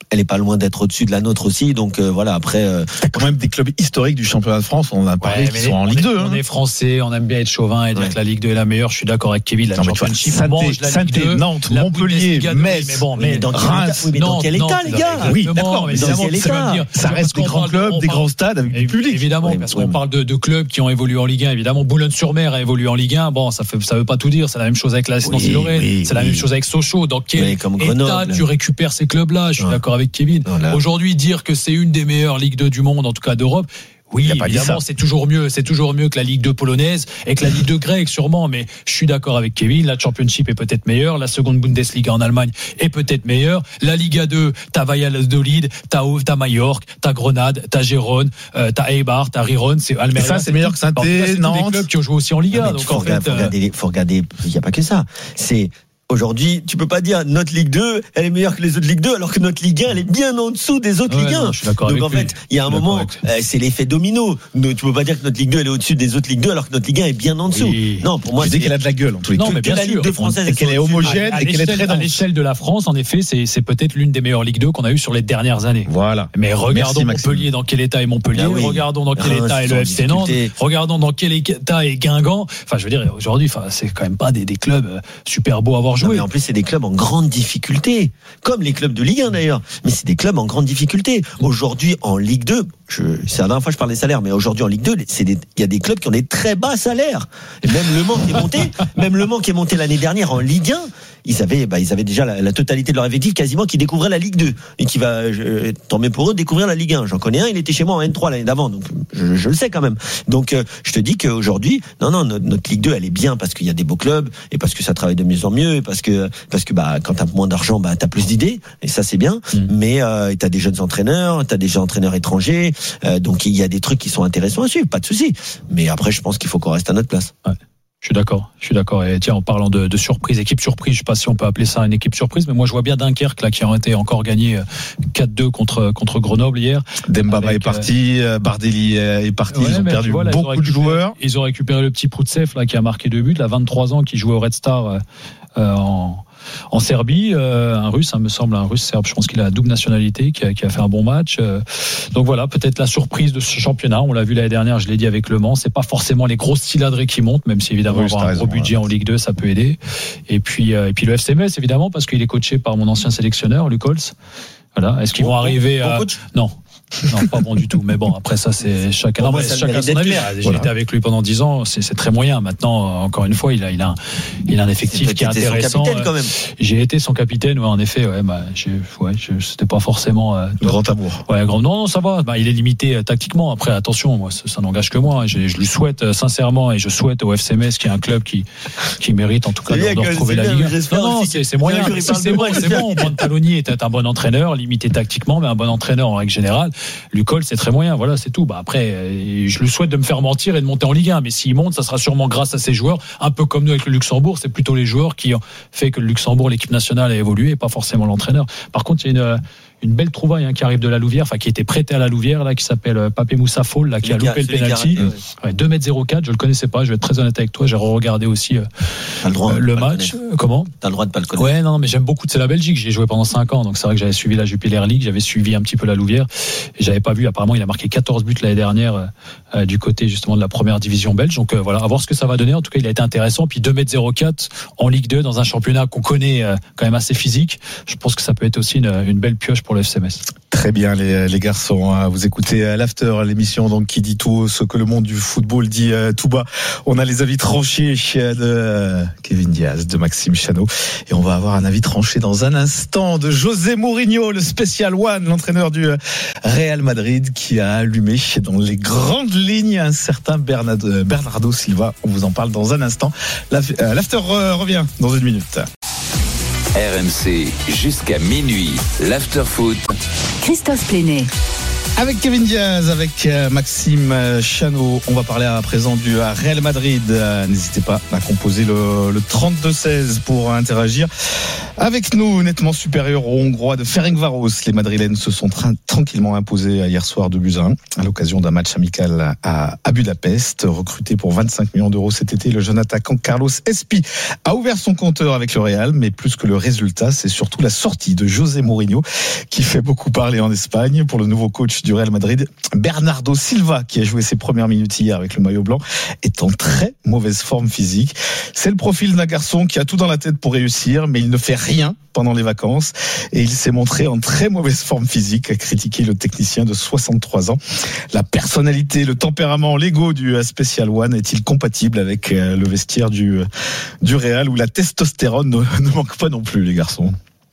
elle est pas loin d'être au-dessus de la nôtre aussi. Donc euh, voilà, après. Euh, T'as quand même des clubs historiques du championnat de France, on en a parlé, ouais, qui sont en Ligue est, deux. On hein. est français, on aime bien être chauvin et dire ouais. que la Ligue deux est la meilleure. Je suis d'accord avec Kevin. La Championship mange la Ligue deux, Nantes, la Montpellier, Bundesliga, Metz. mais bon, mais mais dans Reims, quel état, oui, mais dans quel état, les gars? Oui, d'accord, mais dans évidemment, quel état dire, ça reste des grands clubs, des grands stades avec du public. Évidemment, oui, parce oui, qu'on mais... parle de, de clubs qui ont évolué en Ligue un. Évidemment, Boulogne-sur-Mer a évolué en Ligue un. Bon, ça fait, ça veut pas tout dire. C'est la même chose avec la Nancy-Lorraine. Oui, c'est la oui. même chose avec Sochaux. Dans quel Oui, comme état Grenoble. tu récupères ces clubs-là? Je suis Ouais. d'accord avec Kevin. Voilà. Aujourd'hui, dire que c'est une des meilleures Ligues deux du monde, en tout cas d'Europe. Oui, évidemment, c'est toujours mieux. C'est toujours mieux que la Ligue deux polonaise et que la Ligue deux grecque, sûrement. Mais je suis d'accord avec Kevin. La Championship est peut-être meilleure. La seconde Bundesliga en Allemagne est peut-être meilleure. La Liga deux, t'as Valladolid, t'as Auve, t'as Majorque, t'as Grenade, t'as Gérone, euh, t'as Eibar, t'as Riron. C'est Almeria. Ça, c'est meilleur que Saint-Étienne, Nantes. C'est tous des Nantes. clubs qui ont joué aussi en Liga. Non, Donc faut en regarder, fait, faut regarder, faut regarder. Il n'y a pas que ça. C'est aujourd'hui, tu peux pas dire notre Ligue deux, elle est meilleure que les autres Ligue deux, alors que notre Ligue un, elle est bien en dessous des autres Ouais, Ligue un. non, je suis d'accord Donc en avec fait, lui. il y a un Je suis moment, d'accord euh, c'est l'effet domino. Ne- Tu peux pas dire que notre Ligue deux, elle est au-dessus des autres Ligue deux, alors que notre Ligue un est bien en dessous. Oui. Non, pour moi, Je dis c'est qu'elle a de la gueule en tous les Non, cas. mais que bien la sûr. Ligue deux française, Et qu'elle est homogène à et qu'elle est très l'échelle- à dense. l'échelle de la France, en effet, c'est, c'est peut-être l'une des meilleures Ligue deux qu'on a eues sur les dernières années. Voilà. Mais regardons Merci, Maxime. Montpellier dans quel état est Montpellier, Ah oui. regardons dans quel Reims, état est ils sont le en F C Nantes, difficulté. regardons dans quel état est Guingamp. Enfin, je veux dire, aujourd'hui, enfin, c'est quand même pas des, des clubs euh, super beaux à avoir Non, joué. mais en plus, c'est des clubs en grande difficulté, comme les clubs de Ligue un d'ailleurs. Mais c'est des clubs en grande difficulté. Aujourd'hui, en Ligue deux, je, c'est la dernière fois que je parle des salaires, mais aujourd'hui en Ligue deux, c'est des, il y a des clubs qui ont des très bas salaires. Et même Le Mans qui est monté, même Le Mans qui est monté l'année dernière en Ligue un, ils avaient, bah, ils avaient déjà la, la totalité de leur effectif quasiment qui découvrait la Ligue deux et qui va, je, tant mieux pour eux, découvrir la Ligue un. J'en connais un, il était chez moi en N trois l'année d'avant, donc je, je le sais quand même. Donc euh, je te dis qu'aujourd'hui, non, non, notre, notre Ligue deux, elle est bien parce qu'il y a des beaux clubs et parce que ça travaille de mieux en mieux et parce que, parce que bah, quand t'as moins d'argent, bah, t'as plus d'idées et ça c'est bien. Mmh. Mais euh, t'as des jeunes entraîneurs, t'as des entraîneurs étrangers, euh, donc il y a des trucs qui sont intéressants à suivre, pas de souci. Mais après, je pense qu'il faut qu'on reste à notre place. Ouais. Je suis d'accord, je suis d'accord. Et tiens, en parlant de, de surprise, équipe surprise, je sais pas si on peut appeler ça une équipe surprise, mais moi je vois bien Dunkerque là qui ont été encore gagné quatre deux contre contre Grenoble hier. Dembaba avec, est parti, euh, Bardelli est parti, ouais, ils ont perdu vois, là, beaucoup ils ont de joueurs. Ils ont récupéré le petit Proutsev là qui a marqué deux buts, là vingt-trois ans, qui jouait au Red Star euh, en En Serbie, euh, un Russe, ça me semble, un Russe serbe. Je pense qu'il a la double nationalité, qui a, qui a fait un bon match. Euh, donc voilà, peut-être la surprise de ce championnat. On l'a vu l'année dernière, je l'ai dit avec Le Mans. C'est pas forcément les grosses cylindrées qui montent, même si évidemment Russe, avoir un raison, gros budget ouais. en Ligue deux, ça peut aider. Et puis, euh, et puis le F C Metz, évidemment, parce qu'il est coaché par mon ancien sélectionneur, Luc Holtz. Voilà. Est-ce qu'ils bon, vont arriver bon, à bon non. Non, pas bon du tout. Mais bon, après ça, c'est chacun, non, moi, mais chacun son avis. J'ai voilà. été avec lui pendant dix ans. C'est, c'est très moyen. Maintenant, encore une fois, il a, il a, un, il a un effectif qui est intéressant. Son capitaine, quand même. J'ai été son capitaine. Ouais, en effet. Ouais, bah, j'ai, ouais, je, c'était pas forcément euh, grand amour. Ouais, grand. Non, non, ça va. Bah, il est limité euh, tactiquement. Après, attention, moi, ça, ça n'engage que moi. Je, je lui souhaite euh, sincèrement et je souhaite au F C Metz, qui est un club qui, qui mérite en tout cas de, de retrouver la Ligue. Non, non, c'est, c'est moyen. C'est, c'est bon, c'est bon. Bontaloni était un bon entraîneur, limité tactiquement, mais un bon entraîneur en règle générale. Lucol, c'est très moyen, voilà, c'est tout. Bah après, euh, je lui souhaite de me faire mentir et de monter en Ligue un, mais s'il monte, ça sera sûrement grâce à ses joueurs, un peu comme nous avec le Luxembourg. C'est plutôt les joueurs qui ont fait que le Luxembourg, l'équipe nationale, a évolué, et pas forcément l'entraîneur. Par contre, il y a une une belle trouvaille hein, qui arrive de la Louvière, enfin qui était prêté à la Louvière là, qui s'appelle Papé Moussa Fall là, qui a loupé le penalty. Ouais, deux mètres zéro quatre, je le connaissais pas, je vais être très honnête avec toi, j'ai regardé aussi euh, le, droit, euh, le match. Le Comment T'as le droit de pas le connaître. Ouais, non, mais j'aime beaucoup, c'est la Belgique, j'y ai joué pendant cinq ans, donc c'est vrai que j'avais suivi la Jupiler League, j'avais suivi un petit peu la Louvière, et j'avais pas vu, apparemment il a marqué quatorze buts l'année dernière euh, du côté justement de la première division belge, donc euh, voilà, à voir ce que ça va donner. En tout cas, il a été intéressant, puis deux mètres zéro quatre en Ligue deux dans un championnat qu'on connaît euh, quand même assez physique. Je pense que ça peut être aussi une, une belle pioche pour le F C Metz. Très bien les, les garçons, vous écoutez l'After, l'émission donc qui dit tout ce que le monde du football dit euh, tout bas. On a les avis tranchés de euh, Kevin Diaz, de Maxime Chanot, et on va avoir un avis tranché dans un instant de José Mourinho, le Special One, l'entraîneur du Real Madrid, qui a allumé dans les grandes lignes un certain Bernardo, Bernardo Silva. On vous en parle dans un instant. L'After revient dans une minute. R M C jusqu'à minuit, l'after-foot. Christophe Plenet. Avec Kevin Diaz, avec Maxime Chanot, on va parler à présent du Real Madrid. N'hésitez pas à composer le, le trente-deux seize pour interagir. Avec nous, nettement supérieur aux Hongrois de Ferencváros, les Madrilènes se sont tra- tranquillement imposés hier soir deux buts à un à l'occasion d'un match amical à, à Budapest. Recruté pour vingt-cinq millions d'euros cet été, le jeune attaquant Carlos Espi a ouvert son compteur avec le Real, mais plus que le résultat, c'est surtout la sortie de José Mourinho qui fait beaucoup parler en Espagne. Pour le nouveau coach du Real Madrid, Bernardo Silva, qui a joué ses premières minutes hier avec le maillot blanc, est en très mauvaise forme physique. C'est le profil d'un garçon qui a tout dans la tête pour réussir, mais il ne fait rien pendant les vacances et il s'est montré en très mauvaise forme physique, a critiqué le technicien de soixante-trois ans. La personnalité, le tempérament, l'ego du Special One est-il compatible avec le vestiaire du, du Real où la testostérone ne, ne manque pas non plus, les garçons?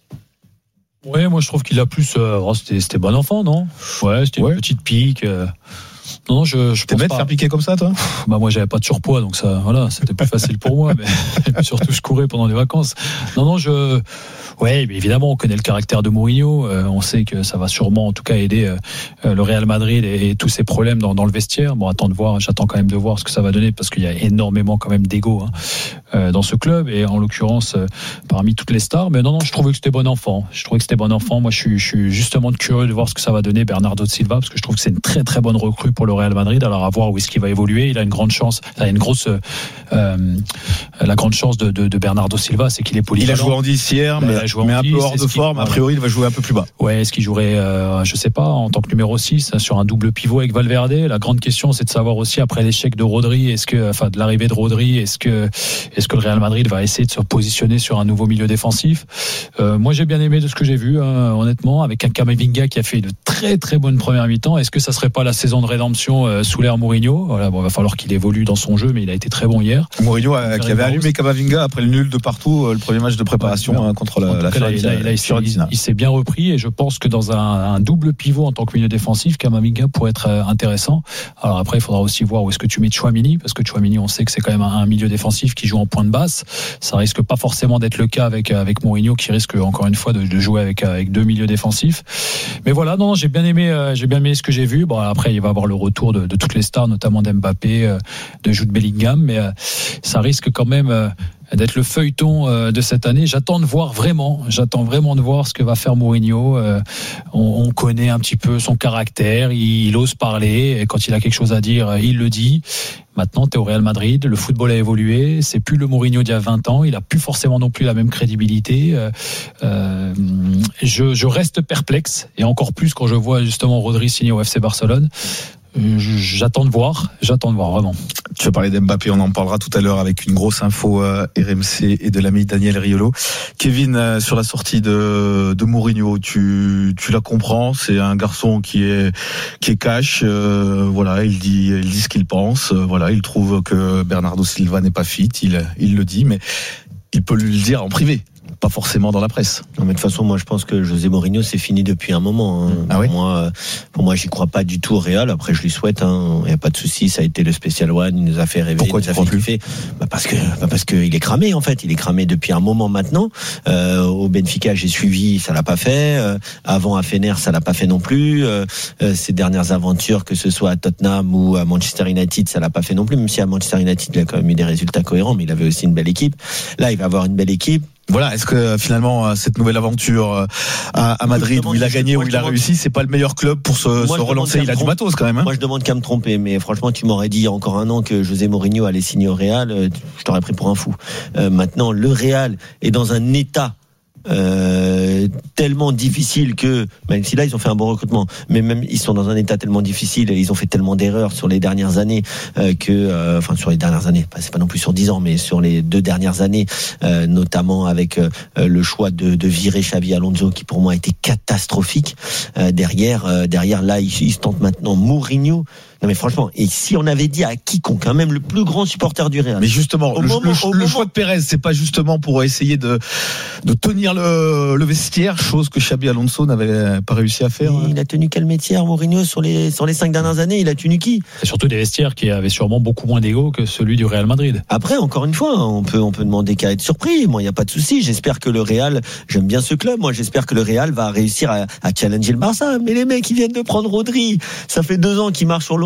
Ouais, moi je trouve qu'il a plus. Euh, oh, c'était, c'était bon enfant, non? Ouais, c'était ouais. Une petite pique. Euh... Non, non, je, je T'es bête de faire piquer comme ça, toi? Bah, moi, j'avais pas de surpoids, donc ça, voilà, c'était plus facile pour moi, mais surtout, je courais pendant les vacances. Non, non, je, ouais, mais évidemment, on connaît le caractère de Mourinho, euh, on sait que ça va sûrement, en tout cas, aider euh, le Real Madrid et, et tous ses problèmes dans, dans le vestiaire. Bon, attends de voir, j'attends quand même de voir ce que ça va donner, parce qu'il y a énormément, quand même, d'ego, hein, euh, dans ce club, et en l'occurrence, euh, parmi toutes les stars. Mais non, non, je trouvais que c'était bon enfant. Je trouvais que c'était bon enfant. Moi, je suis, je suis justement curieux de voir ce que ça va donner, Bernardo Silva, parce que je trouve que c'est une très, très bonne recrue pour le Real Madrid. Alors à voir où est-ce qu'il va évoluer. Il a une grande chance. Il a une grosse, euh, la grande chance de, de, de Bernardo Silva, c'est qu'il est polyvalent. Il a joué en dix hier, mais, mais un peu hors de forme. A priori, il va jouer un peu plus bas. Ouais, est-ce qu'il jouerait, euh, je sais pas, en tant que numéro six sur un double pivot avec Valverde? La grande question, c'est de savoir aussi après l'échec de Rodri, est-ce que, enfin, de l'arrivée de Rodri, est-ce que, est-ce que le Real Madrid va essayer de se positionner sur un nouveau milieu défensif? Euh, moi, j'ai bien aimé de ce que j'ai vu, hein, honnêtement, avec un Camavinga qui a fait une très très bonne première mi-temps. Est-ce que ça serait pas la saison de rédemption euh, sous l'ère Mourinho? Voilà, bon, il va falloir qu'il évolue dans son jeu, mais il a été très bon hier. Mourinho a, qui avait allumé Camavinga après le nul de partout, euh, le premier match de préparation ouais, hein, contre la, la Fiorentina. Il, il, il s'est bien repris et je pense que dans un, un double pivot en tant que milieu défensif, Camavinga pourrait être euh, intéressant. Alors après, il faudra aussi voir où est-ce que tu mets Tchouaméni, parce que Tchouaméni, on sait que c'est quand même un, un milieu défensif qui joue en pointe basse. Ça risque pas forcément d'être le cas avec avec Mourinho, qui risque encore une fois de, de jouer avec avec deux milieux défensifs. Mais voilà, non, j'ai bien aimé, euh, j'ai bien aimé ce que j'ai vu. Bon, après, il va avoir le retour de, de toutes les stars, notamment d'Mbappé, euh, de Jude Bellingham, mais euh, ça risque quand même euh, d'être le feuilleton euh, de cette année. J'attends de voir vraiment, j'attends vraiment de voir ce que va faire Mourinho. Euh, on, on connaît un petit peu son caractère, il, il ose parler, et quand il a quelque chose à dire, il le dit. Maintenant, t'es au Real Madrid, le football a évolué, c'est plus le Mourinho d'il y a vingt ans, il a plus forcément non plus la même crédibilité. Euh, euh, je, je reste perplexe, et encore plus quand je vois justement Rodri signer au F C Barcelone. J'attends de voir, j'attends de voir vraiment. Tu vas parler d'Mbappé, on en parlera tout à l'heure avec une grosse info euh, R M C et de l'ami Daniel Riolo. Kevin, euh, sur la sortie de, de Mourinho, tu, tu la comprends, c'est un garçon qui est qui est cash, euh, voilà, il dit il dit ce qu'il pense, euh, voilà, il trouve que Bernardo Silva n'est pas fit, il il le dit, mais il peut lui le dire en privé. Pas forcément dans la presse. Non, mais de toute façon, moi, je pense que José Mourinho, c'est fini depuis un moment. Hein. Ah oui. Pour moi, pour moi, j'y crois pas du tout au Real. Après, je lui souhaite. Il hein. n'y a pas de souci. Ça a été le Special One. Il nous a fait rêver. Pourquoi tu crois plus fait bah parce que, bah parce que il est cramé en fait. Il est cramé depuis un moment maintenant. Euh, au Benfica, j'ai suivi, ça l'a pas fait. Euh, avant à Fener, ça l'a pas fait non plus. Euh, euh, ces dernières aventures, que ce soit à Tottenham ou à Manchester United, ça l'a pas fait non plus. Même si à Manchester United, il a quand même eu des résultats cohérents, mais il avait aussi une belle équipe. Là, il va avoir une belle équipe. Voilà, est-ce que finalement cette nouvelle aventure à, à Madrid où il a gagné, où il a réussi, c'est pas le meilleur club pour se, se relancer? Il a du matos quand même. Hein. Moi, je demande qu'à me tromper, mais franchement, tu m'aurais dit il y a encore un an que José Mourinho allait signer au Real, je t'aurais pris pour un fou. Euh, maintenant, le Real est dans un état Euh, tellement difficile que, même si là ils ont fait un bon recrutement, mais même ils sont dans un état tellement difficile et ils ont fait tellement d'erreurs sur les dernières années euh, que, euh, enfin sur les dernières années, c'est pas non plus sur dix ans, mais sur les deux dernières années, euh, notamment avec euh, le choix de, de virer Xavi Alonso qui pour moi a été catastrophique. Euh, derrière, euh, derrière là ils, ils tentent maintenant Mourinho. Non mais franchement, et si on avait dit à quiconque, hein, même le plus grand supporter du Real. Mais justement, le, moment, le, le choix de Pérez, c'est pas justement pour essayer de de tenir le, le vestiaire, chose que Xabi Alonso n'avait pas réussi à faire. Il, il a tenu quel métier, Mourinho, sur les sur les cinq dernières années? Il a tenu qui? C'est surtout des vestiaires qui avaient sûrement beaucoup moins d'ego que celui du Real Madrid. Après, encore une fois, on peut on peut demander qu'à être surpris. Moi, il y a pas de souci. J'espère que le Real, j'aime bien ce club. Moi, j'espère que le Real va réussir à, à challenger le Barça. Mais les mecs, ils viennent de prendre Rodri. Ça fait deux ans qu'ils marchent sur l'eau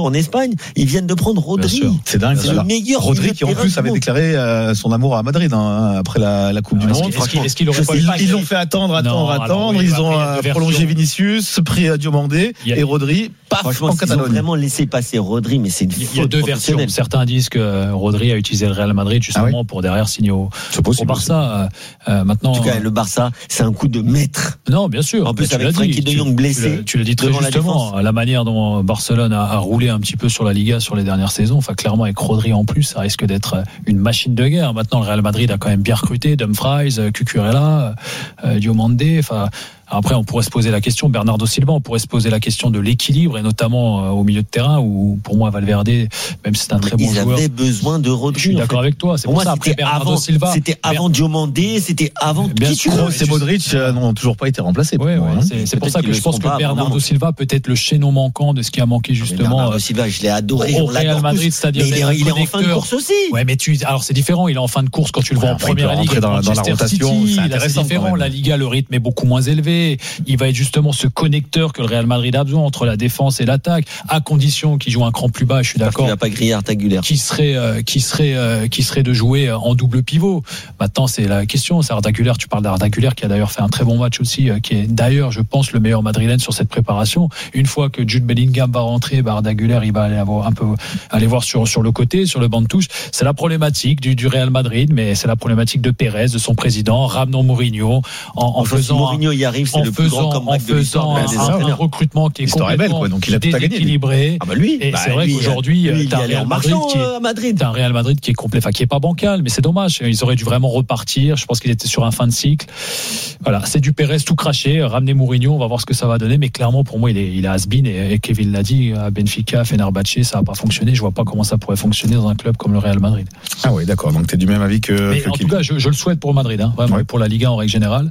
en Espagne. Ils viennent de prendre Rodri. C'est dingue. C'est le meilleur. Rodri qui en plus avait déclaré euh, son amour à Madrid hein, après la, la Coupe ah, du Monde. Est-ce qu'il, est-ce qu'il aurait pas ils, pas ils ont fait attendre, attendre, non, attendre. Oui, ils ont euh, prolongé Vinicius, pris à Diomandé et Rodri. Paf, franchement, en ils Catalogne. ont vraiment laissé passer Rodri, mais c'est une faute. Il y a deux versions. Certains disent que Rodri a utilisé le Real Madrid justement ah oui. pour derrière signer au, au Barça. Euh, maintenant, en tout cas, le Barça, c'est un coup de maître. Non, bien sûr. En plus, avec Frenkie de Jong blessé. Tu l'as dit très justement. La, la manière dont Barcelone a, a roulé un petit peu sur la Liga sur les dernières saisons, enfin clairement avec Rodri en plus, ça risque d'être une machine de guerre. Maintenant, le Real Madrid a quand même bien recruté Dumfries, Cucurella, euh, Diomandé. Enfin. Après, on pourrait se poser la question, Bernardo Silva, on pourrait se poser la question de l'équilibre et notamment euh, au milieu de terrain où, pour moi, Valverde, même si c'est un très bon ils joueur. Ils avaient besoin de Rodri. Je suis d'accord en fait. avec toi. C'est pour, pour moi, ça. Après, Bernardo avant, Silva. C'était avant Diomandé, c'était avant. Bien sûr. Kroos et Modric euh, n'ont toujours pas été remplacés. Ouais, moi, ouais, hein. C'est, c'est pour ça que je pense que Bernardo Silva peut être le chaînon manquant de ce qui a manqué justement. Bernardo Silva, je l'ai adoré. Au Real Madrid, c'est-à-dire il est, il est en fin de course aussi. Ouais, mais tu, alors c'est différent. Il est en fin de course quand tu le vois en première ligue. Dans la rotation, c'est différent. La Liga, le rythme est beaucoup moins élevé. Il va être justement ce connecteur que le Real Madrid a besoin entre la défense et l'attaque, à condition qu'il joue un cran plus bas. Je suis d'accord. Il n'a pas grillé Arda Güler. Qui serait, euh, qui serait, euh, qui serait de jouer en double pivot. Maintenant, c'est la question. C'est Arda Güler. Tu parles d'Arda Güler qui a d'ailleurs fait un très bon match aussi, euh, qui est d'ailleurs, je pense, le meilleur madrilène sur cette préparation. Une fois que Jude Bellingham va rentrer, bah, Arda Güler, il va aller avoir un peu, aller voir sur sur le côté, sur le banc de touche. C'est la problématique du, du Real Madrid, mais c'est la problématique de Pérez, de son président, ramenant Mourinho, en, en enfin, faisant, si Mourinho y arrive, c'est en le plus faisant, grand comeback de l'histoire. Un, un recrutement qui est complètement belle, quoi. Donc il a déséquilibré. Ah bah lui, et bah c'est vrai lui, qu'aujourd'hui, lui, t'as un Real Madrid qui est, Madrid. t'as un Real Madrid qui est complet, enfin qui est pas bancal, mais c'est dommage. Ils auraient dû vraiment repartir. Je pense qu'ils étaient sur un fin de cycle. Voilà, c'est du Pérez tout craché. Ramener Mourinho, on va voir ce que ça va donner. Mais clairement, pour moi, il est, il est has-been et, et Kevin l'a dit, à Benfica, Fenerbahçe, ça a pas fonctionné. Je vois pas comment ça pourrait fonctionner dans un club comme le Real Madrid. Ah oui, d'accord. Donc t'es du même avis que. Mais que en Kevin. tout cas, je, je le souhaite pour Madrid, hein, vraiment, ouais. Pour la Liga en règle générale.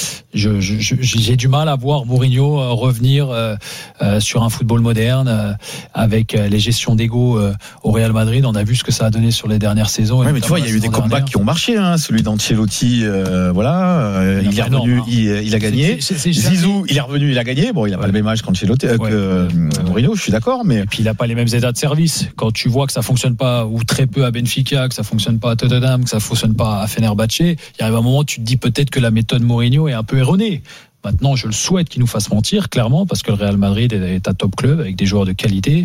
Je, je, je, j'ai du mal à voir Mourinho revenir euh, euh, sur un football moderne euh, avec euh, les gestions d'ego euh, au Real Madrid. On a vu ce que ça a donné sur les dernières saisons. Ouais, mais tu vois, il y a eu des comebacks qui ont marché. Hein. Celui d'Ancelotti, euh, voilà, euh, il est revenu, hein. il, il a gagné. C'est, c'est, c'est Zizou, il est revenu, il a gagné. Bon, il n'a ouais. pas le même âge qu'Ancelotti, euh, ouais. que euh, Mourinho, je suis d'accord, mais et puis il n'a pas les mêmes états de service. Quand tu vois que ça fonctionne pas ou très peu à Benfica, que ça fonctionne pas à Tottenham, que ça fonctionne pas à Fenerbahçe, il y arrive un moment où tu te dis peut-être que la méthode Mourinho est un peu erronée. Maintenant, je le souhaite qu'il nous fasse mentir, clairement, parce que le Real Madrid est un top club avec des joueurs de qualité.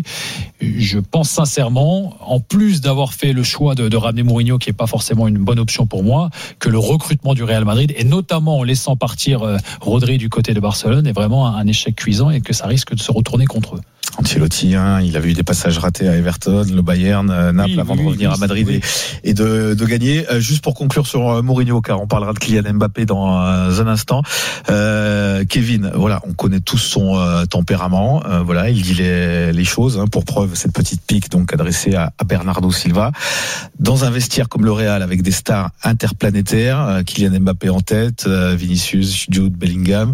Je pense sincèrement, en plus d'avoir fait le choix de, de ramener Mourinho, qui n'est pas forcément une bonne option pour moi, que le recrutement du Real Madrid, et notamment en laissant partir euh, Rodri du côté de Barcelone, est vraiment un, un échec cuisant et que ça risque de se retourner contre eux. Ancelotti, hein, il avait eu des passages ratés à Everton, le Bayern, euh, Naples, oui, avant oui, de revenir oui, à Madrid oui. et, et de, de gagner. Euh, juste pour conclure sur euh, Mourinho, car on parlera de Kylian Mbappé dans euh, un instant. Euh, Kevin, voilà, on connaît tous son euh, tempérament. Euh, voilà, il dit les, les choses. Hein, pour preuve, cette petite pique donc adressée à, à Bernardo Silva. Dans un vestiaire comme le Real, avec des stars interplanétaires, euh, Kylian Mbappé en tête, euh, Vinicius, Jude Bellingham,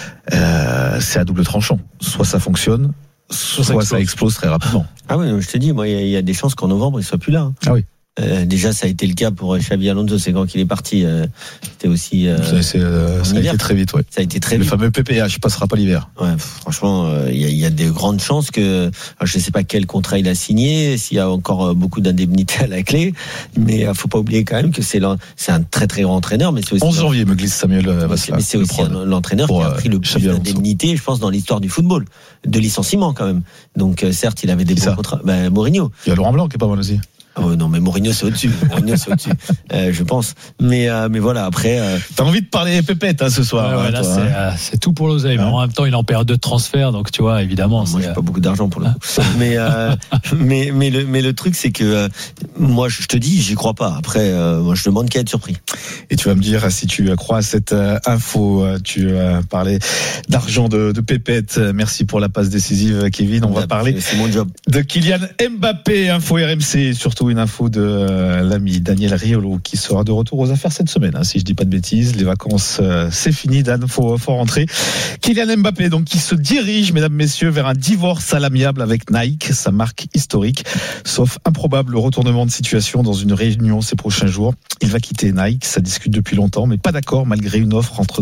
euh, c'est à double tranchant. Soit ça fonctionne, soit ça explose, ça explose très rapidement. Ah oui, je te dis, moi, il y, y a des chances qu'en novembre, il soit plus là. Hein. Ah oui. Euh, déjà, ça a été le cas pour Xabi Alonso, c'est quand il est parti. Euh, c'était aussi. Euh, ça, c'est, euh, ça a été très vite, ouais. Ça a été très le vite. Le fameux P P H passera pas l'hiver. Ouais, franchement, il euh, y, y a des grandes chances que. Alors, je ne sais pas quel contrat il a signé, s'il y a encore beaucoup d'indemnités à la clé, mais il euh, faut pas oublier quand même que c'est, c'est un très très grand entraîneur. Mais c'est aussi onze janvier, me glisse Samuel Vasselin. Mais c'est aussi un, l'entraîneur qui a pris le plus d'indemnités, je pense, dans l'histoire du football, de licenciement quand même. Donc, euh, certes, il avait des bons contrats. Ben, Mourinho. Il y a Laurent Blanc qui est pas mal aussi. Oh non, mais Mourinho c'est au-dessus. Mourinho c'est au-dessus, euh, je pense. Mais euh, mais voilà, après. Euh... T'as envie de parler pépette hein, ce soir. Ouais, ouais, là, toi, c'est, hein. euh, c'est tout pour l'oseille. Mais ouais. En même temps, il est en période de transfert, donc tu vois, évidemment. Moi, c'est... j'ai pas beaucoup d'argent pour le coup. mais euh, mais mais le mais le truc, c'est que euh, moi, je te dis, j'y crois pas. Après, euh, moi, je demande qu'à être surpris. Et tu vas me dire si tu crois à cette euh, info. Tu as parlé d'argent de, de pépette. Merci pour la passe décisive, Kevin. On va parler. C'est mon job. De Kylian Mbappé. Info R M C, surtout une info de euh, l'ami Daniel Riolo qui sera de retour aux affaires cette semaine, hein, si je dis pas de bêtises. Les vacances, euh, c'est fini, Dan, faut, faut rentrer. Kylian Mbappé, donc, qui se dirige, mesdames, messieurs, vers un divorce à l'amiable avec Nike, sa marque historique. Sauf improbable retournement de situation dans une réunion ces prochains jours. Il va quitter Nike, ça discute depuis longtemps, mais pas d'accord malgré une offre entre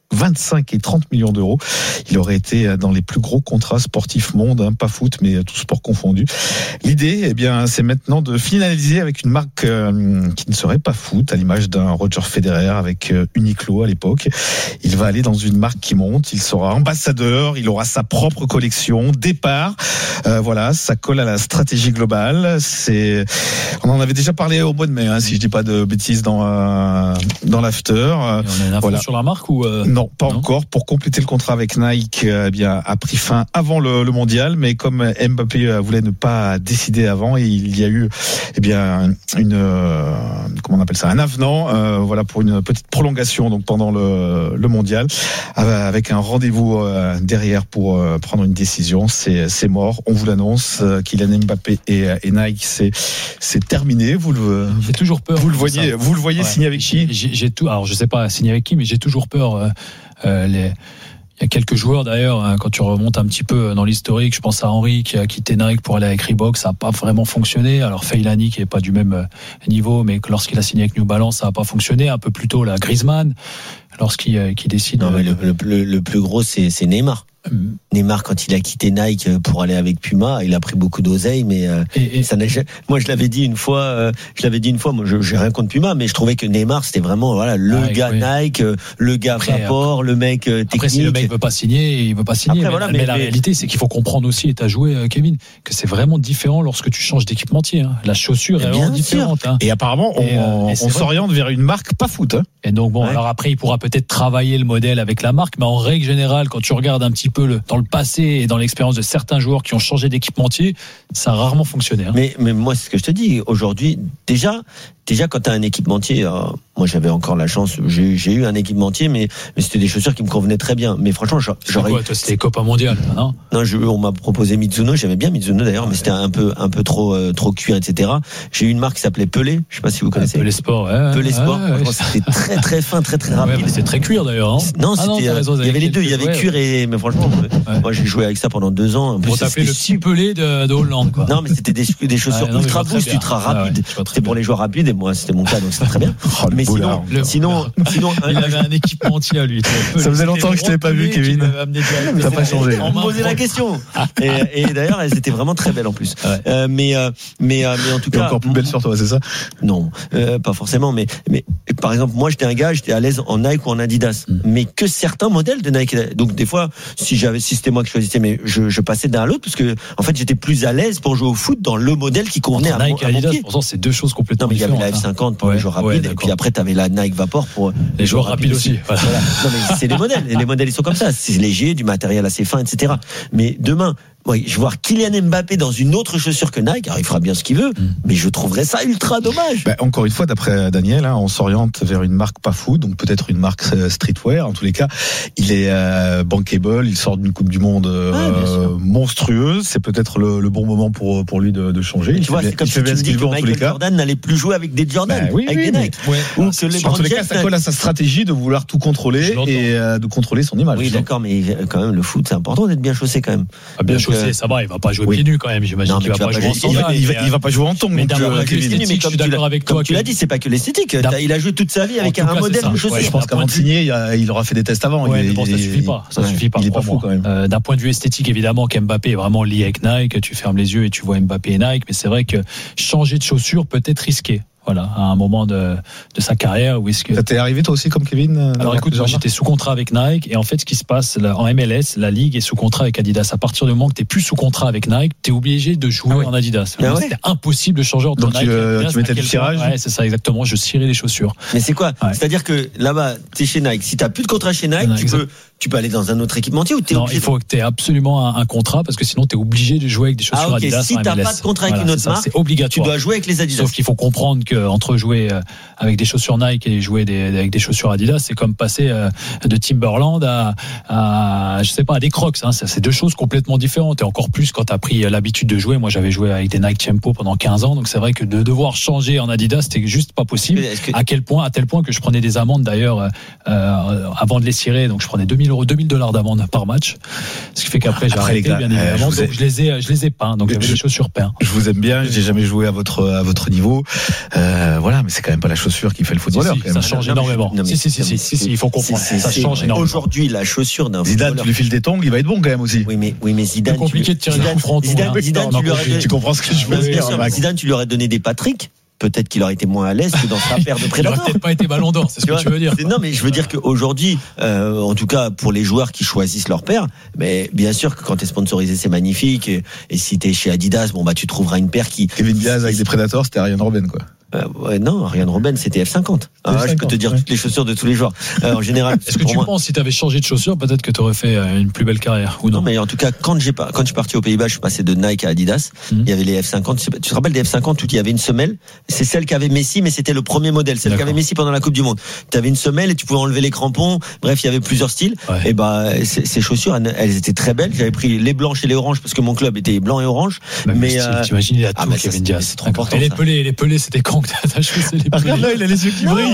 vingt-cinq et trente millions d'euros. Il aurait été dans les plus gros contrats sportifs monde, hein, pas foot, mais tout sport confondu. L'idée, eh bien, c'est maintenant de finaliser avec une marque euh, qui ne serait pas foot, à l'image d'un Roger Federer avec euh, Uniqlo à l'époque. Il va aller dans une marque qui monte, il sera ambassadeur, il aura sa propre collection, départ. Euh, voilà, ça colle à la stratégie globale. C'est, on en avait déjà parlé au mois de mai, hein, si je dis pas de bêtises dans euh, dans l'after. Et on a une info voilà. sur la marque ou euh... Non, pas non encore. Pour compléter le contrat avec Nike, eh bien, a pris fin avant le, le mondial, mais comme Mbappé voulait ne pas décider avant, il y a eu, eh bien, une, euh, comment on appelle ça, un avenant, euh, voilà, pour une petite prolongation, donc pendant le, le mondial, avec un rendez-vous euh, derrière pour euh, prendre une décision. C'est, c'est mort. On vous l'annonce. Euh, Kylian Mbappé et, et Nike, c'est, c'est terminé. Vous le, j'ai toujours peur. Vous le voyez, vous le voyez ouais. signer avec qui? J'ai, j'ai tout. Alors, je sais pas signer avec qui, mais j'ai toujours peur. Euh, euh, les Il y a quelques joueurs d'ailleurs, hein, quand tu remontes un petit peu dans l'historique, je pense à Henry qui a quitté Nike pour aller avec Reebok, ça n'a pas vraiment fonctionné. Alors Feilani qui n'est pas du même niveau, mais lorsqu'il a signé avec New Balance, ça n'a pas fonctionné. Un peu plus tôt, là, Griezmann, lorsqu'il qui décide... Non, mais le, le, le plus gros, c'est, c'est Neymar. Mmh. Neymar, quand il a quitté Nike pour aller avec Puma, il a pris beaucoup d'oseille, mais euh, et, et, ça n'a jamais... moi je l'avais dit une fois, euh, je l'avais dit une fois, moi je, j'ai rien contre Puma, mais je trouvais que Neymar c'était vraiment voilà le Nike, gars oui. Nike, le gars après, Vapor, après, le mec euh, technique. Après si le mec veut pas signer, il veut pas signer. Après, mais, voilà, mais, mais la mais... réalité c'est qu'il faut comprendre aussi, et t'as joué euh, Kevin, que c'est vraiment différent lorsque tu changes d'équipementier. Hein. La chaussure est vraiment différente. Hein. Et apparemment on, et, euh, et on s'oriente vers une marque pas foot. Hein. Et donc bon, ouais. alors après il pourra peut-être travailler le modèle avec la marque, mais en règle générale, quand tu regardes un petit peu le, dans le passé et dans l'expérience de certains joueurs qui ont changé d'équipementier, ça a rarement fonctionné. Hein. Mais, mais moi, c'est ce que je te dis. Aujourd'hui, déjà, déjà quand tu as un équipementier, euh, moi j'avais encore la chance, j'ai, j'ai eu un équipementier, mais, mais c'était des chaussures qui me convenaient très bien. Mais franchement, j'aurais. C'est quoi, toi, c'était Copa Mondiale, non? Non, je, on m'a proposé Mizuno, j'aimais bien Mizuno d'ailleurs, ouais. mais c'était un peu, un peu trop, euh, trop cuir, et cetera. J'ai eu une marque qui s'appelait Pelé, je sais pas si vous connaissez. Pelé Sport, ouais. Pelé Sport, ouais, ouais, c'était très très fin, très très rapide. Ouais, c'est très cuir d'ailleurs. Hein. Non, c'était, ah non, raison, il y avait les deux, il y avait ouais, cuir et, mais franchement, ouais. moi j'ai joué avec ça pendant deux ans. Pour t'appeler le petit Pelé de, de Hollande, quoi. Non, mais c'était des, des chaussures ouais, non, ultra boost, ultra rapides. Ah ouais, c'était pour les joueurs rapides et moi c'était mon cas, donc c'est très bien. Oh, mais sinon, le, sinon, sinon, il avait un équipementier à lui. Ça faisait longtemps que je t'avais pas vu, Kevin. Ça n'a pas changé. On me posait la question. Et, et d'ailleurs, elles étaient vraiment très belles en plus. Ouais. Euh, mais, euh, mais, euh, mais en tout et cas. Encore plus belle sur toi, c'est ça? Non, euh, pas forcément. Mais, mais par exemple, moi, j'étais un gars, j'étais à l'aise en Nike ou en Adidas. Mm. Mais que certains modèles de Nike. Donc des fois, si j'avais, si c'était moi qui choisissais, mais je, je passais d'un à l'autre parce que en fait, j'étais plus à l'aise pour jouer au foot dans le modèle qui convenait Entre à, Nike à et mon Adidas. pied. Pourtant, c'est deux choses complètement non, mais différentes. Il y avait la F cinquante pour ouais, les joueurs rapides, ouais, et puis après, t'avais la Nike Vapor pour les, les joueurs rapides aussi. aussi. Voilà. Voilà. Non, mais c'est les modèles. Et les modèles, ils sont comme ça. C'est léger, du matériel assez fin, et cetera. Mais demain, oui, je vais voir Kylian Mbappé dans une autre chaussure que Nike. Alors, il fera bien ce qu'il veut, mm. mais je trouverais ça ultra dommage. Bah, encore une fois, d'après Daniel, hein, on s'oriente vers une marque pas foot, donc peut-être une marque streetwear. En tous les cas, il est euh, bankable, il sort d'une Coupe du Monde euh, ah, monstrueuse. C'est peut-être le, le bon moment pour pour lui de, de changer. Il tu vois, fait, c'est comme si tu me dis que Michael Jordan n'allait plus jouer avec des Jordan, bah, oui, avec oui, des Nike. Ouais. Ou que les en tous les cas, ça colle à sa stratégie de vouloir tout contrôler et euh, de contrôler son image. Oui, d'accord, mais quand même, le foot, c'est important d'être bien chaussé quand même. Ah, bien donc, chaussé, euh, ça va. Il va pas jouer oui. pieds nus quand même. J'imagine non, qu'il va pas, pas jouer en sandales. Il, va, il va pas jouer en tongs. Mais d'abord, je suis d'accord avec toi. Comme tu l'as dit, c'est pas que l'esthétique. Il a joué toute sa vie avec un modèle de chaussures. Je pense qu'avant de signer, il aura fait des tests avant. Ouais, mais bon, ça suffit pas. Ça suffit pas. Il est pas fou quand même. D'un point de vue esthétique, évidemment, qu'Mbappé est vraiment lié avec Nike. Tu fermes les yeux et tu vois Mbappé et Nike. Mais c'est vrai que changer de chaussures peut être risqué. Voilà, à un moment de, de sa carrière où est-ce que... Ça t'est arrivé toi aussi comme Kevin? Alors écoute, moi j'étais sous contrat avec Nike et en fait ce qui se passe là, en M L S, la ligue est sous contrat avec Adidas. À partir du moment que t'es plus sous contrat avec Nike, t'es obligé de jouer ah ouais. en Adidas. Ah ouais. C'était impossible de changer entre Donc Nike tu, et Adidas. Tu mettais le tirage? Ouais, c'est ça exactement. Je cirais les chaussures. Mais c'est quoi? Ouais. C'est-à-dire que là-bas, t'es chez Nike. Si t'as plus de contrat chez Nike, tu peux, tu peux aller dans un autre équipementier ou t'es non, obligé? Il faut que t'aies absolument un, un contrat parce que sinon t'es obligé de jouer avec des chaussures ah, okay. Adidas. Si t'as pas de contrat avec voilà, une autre marque, c'est obligatoire. Tu dois jouer avec les Adidas. Sauf qu'il faut comprendre que entre jouer avec des chaussures Nike et jouer des, avec des chaussures Adidas, c'est comme passer de Timberland à, à je sais pas, à des Crocs. Hein. C'est deux choses complètement différentes. Et encore plus quand t'as pris l'habitude de jouer. Moi, j'avais joué avec des Nike Tempo pendant quinze ans, donc c'est vrai que de devoir changer en Adidas, c'était juste pas possible. Que... À quel point, à tel point que je prenais des amendes d'ailleurs euh, avant de les cirer. Donc je prenais deux mille mille euros, deux mille dollars d'amende par match. Ce qui fait qu'après, j'ai Après, arrêté, les gars, bien évidemment. euh, je, donc, je les ai, je les ai peints. Donc, j'avais je, des chaussures peintes. Je vous aime bien, j'ai jamais joué à votre, à votre niveau. Euh, voilà, mais c'est quand même pas la chaussure qui fait le footballeur. Si, si, ça change énormément. Si, si, si, si, si, il faut comprendre. Ça change énormément. Aujourd'hui, la chaussure d'un Zidane, tu lui files des tongs, il va être bon quand même aussi. Oui, mais, oui, mais Zidane. C'est compliqué de tirer des coups francs. Zidane, Zidane, tu lui aurais donné. Tu comprends ce que je veux dire. Zidane, tu lui aurais donné des Patrick. Peut-être qu'il aurait été moins à l'aise que dans sa paire de Predator. Il aurait peut-être pas été ballon d'or, c'est ce que tu veux dire. Non, mais je veux dire qu'aujourd'hui, euh, en tout cas pour les joueurs qui choisissent leur paire, mais bien sûr que quand t'es sponsorisé, c'est magnifique. Et, et si t'es chez Adidas, bon bah tu trouveras une paire qui. Kevin Diaz avec des Predators, c'était Ryan Robben quoi. Euh, ouais, non, Ryan Robben, c'était F cinquante. Ah, F cinquante, je peux te dire ouais. toutes les chaussures de tous les joueurs. Euh, en général. Est-ce que tu moi... penses, si tu avais changé de chaussures, peut-être que tu aurais fait une plus belle carrière ou non? Non, mais en tout cas, quand j'ai pas, quand je suis parti aux Pays-Bas, je suis passé de Nike à Adidas. Mm-hmm. Il y avait les F cinquante. Tu te rappelles des F cinquante où il y avait une semelle? C'est celle qu'avait Messi, mais c'était le premier modèle. Celle qu'avait Messi pendant la Coupe du Monde. Tu avais une semelle et tu pouvais enlever les crampons. Bref, il y avait plusieurs styles. Ouais. Et bah, ces chaussures, elles étaient très belles. J'avais pris les blanches et les oranges parce que mon club était blanc et orange. Bah, mais euh... t'imagines, il a tout, ah, Kevin Diaz. C'est trop important. Et les pelés, les pelés, c'était quand que t'as choisi? Regarde là, il a les yeux qui brillent.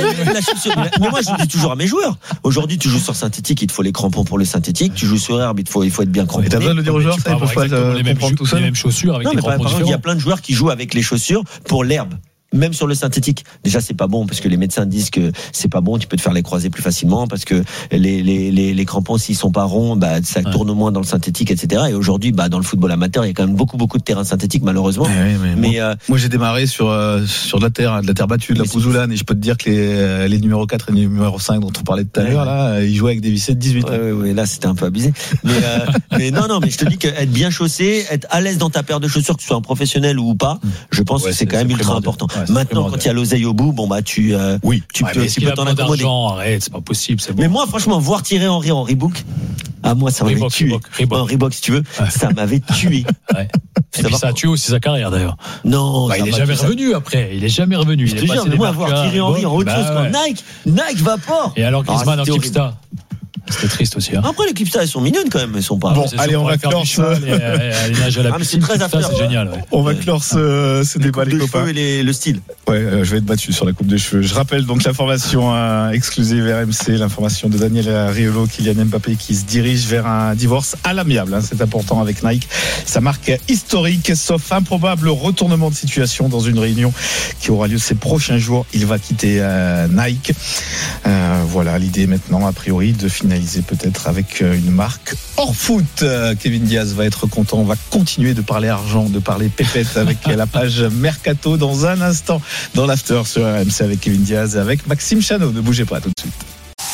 Mais moi, je dis toujours à mes joueurs. Aujourd'hui, tu joues sur synthétique, il te faut les crampons pour le synthétique. Tu joues sur herbe, il faut, il faut être bien cramponné. Et t'as besoin de le dire aux joueurs, ça, ils peuvent pas comprendre tout ça. Les mêmes chaussures avec des crampons différents. Il y a plein de joueurs qui jouent avec les chaussures pour l'herbe. Même sur le synthétique. Déjà, c'est pas bon parce que les médecins disent que c'est pas bon. Tu peux te faire les croisés plus facilement parce que les les les, les crampons, s'ils sont pas ronds, bah ça ouais. tourne moins dans le synthétique, et cetera. Et aujourd'hui, bah dans le football amateur, il y a quand même beaucoup beaucoup de terrains synthétiques, malheureusement. Ouais, ouais, mais mais moi, euh, moi, j'ai démarré sur euh, sur de la terre, de la terre battue, de la pouzoulane, et je peux te dire que les les numéro quatre et les numéro cinq dont on parlait tout à ouais, l'heure, là, ils jouaient avec des vissets de dix-huit. Ouais, ouais, ouais, là, c'était un peu abusé. Mais euh, mais non, non, mais je te dis qu'être bien chaussé, être à l'aise dans ta paire de chaussures, que tu sois un professionnel ou pas, je pense ouais, que c'est, c'est quand même ultra important. Ouais, maintenant, quand il y a l'oseille au bout, bon bah tu euh, oui, tu ouais, peux, tu peux t'en accommoder. Arrête, c'est pas possible, c'est bon. Mais moi, franchement, voir Thierry Henry en Reebok, à moi, ça m'avait Reebok, tué. Reebok, Reebok. En Reebok, si tu veux, ouais. ça m'avait tué. Ouais. Et puis ça a tué aussi sa carrière d'ailleurs. Non, bah, il est jamais revenu ça. Après. Il est jamais revenu. Je te jure, mais moi, voir Thierry Henry en autre bah, chose ouais. qu'en Nike, Nike Vapor. Et alors Griezmann en Kipsta. C'était triste aussi. Hein. Après, les Kipsta, elles sont mignonnes quand même. Elles sont pas. Bon, allez, on va clore ce. Aller nager à la piscine. C'est très affaire. C'est génial. Ouais. On va clore ce, ce débat, les copains. Et les, le style. Ouais, euh, je vais être battu sur la coupe de cheveux. Je rappelle donc l'information euh, exclusive R M C, l'information de Daniel Riolo, Kylian Mbappé qui se dirige vers un divorce à l'amiable. Hein, c'est important avec Nike. Ça marque historique, sauf improbable retournement de situation dans une réunion qui aura lieu ces prochains jours. Il va quitter euh, Nike. Euh, voilà, l'idée maintenant, a priori, de finaliser peut-être avec une marque hors foot. Kevin Diaz va être content. On va continuer de parler argent, de parler pépette avec la page Mercato dans un instant dans l'after sur R M C avec Kevin Diaz et avec Maxime Chanot. Ne bougez pas, tout de suite.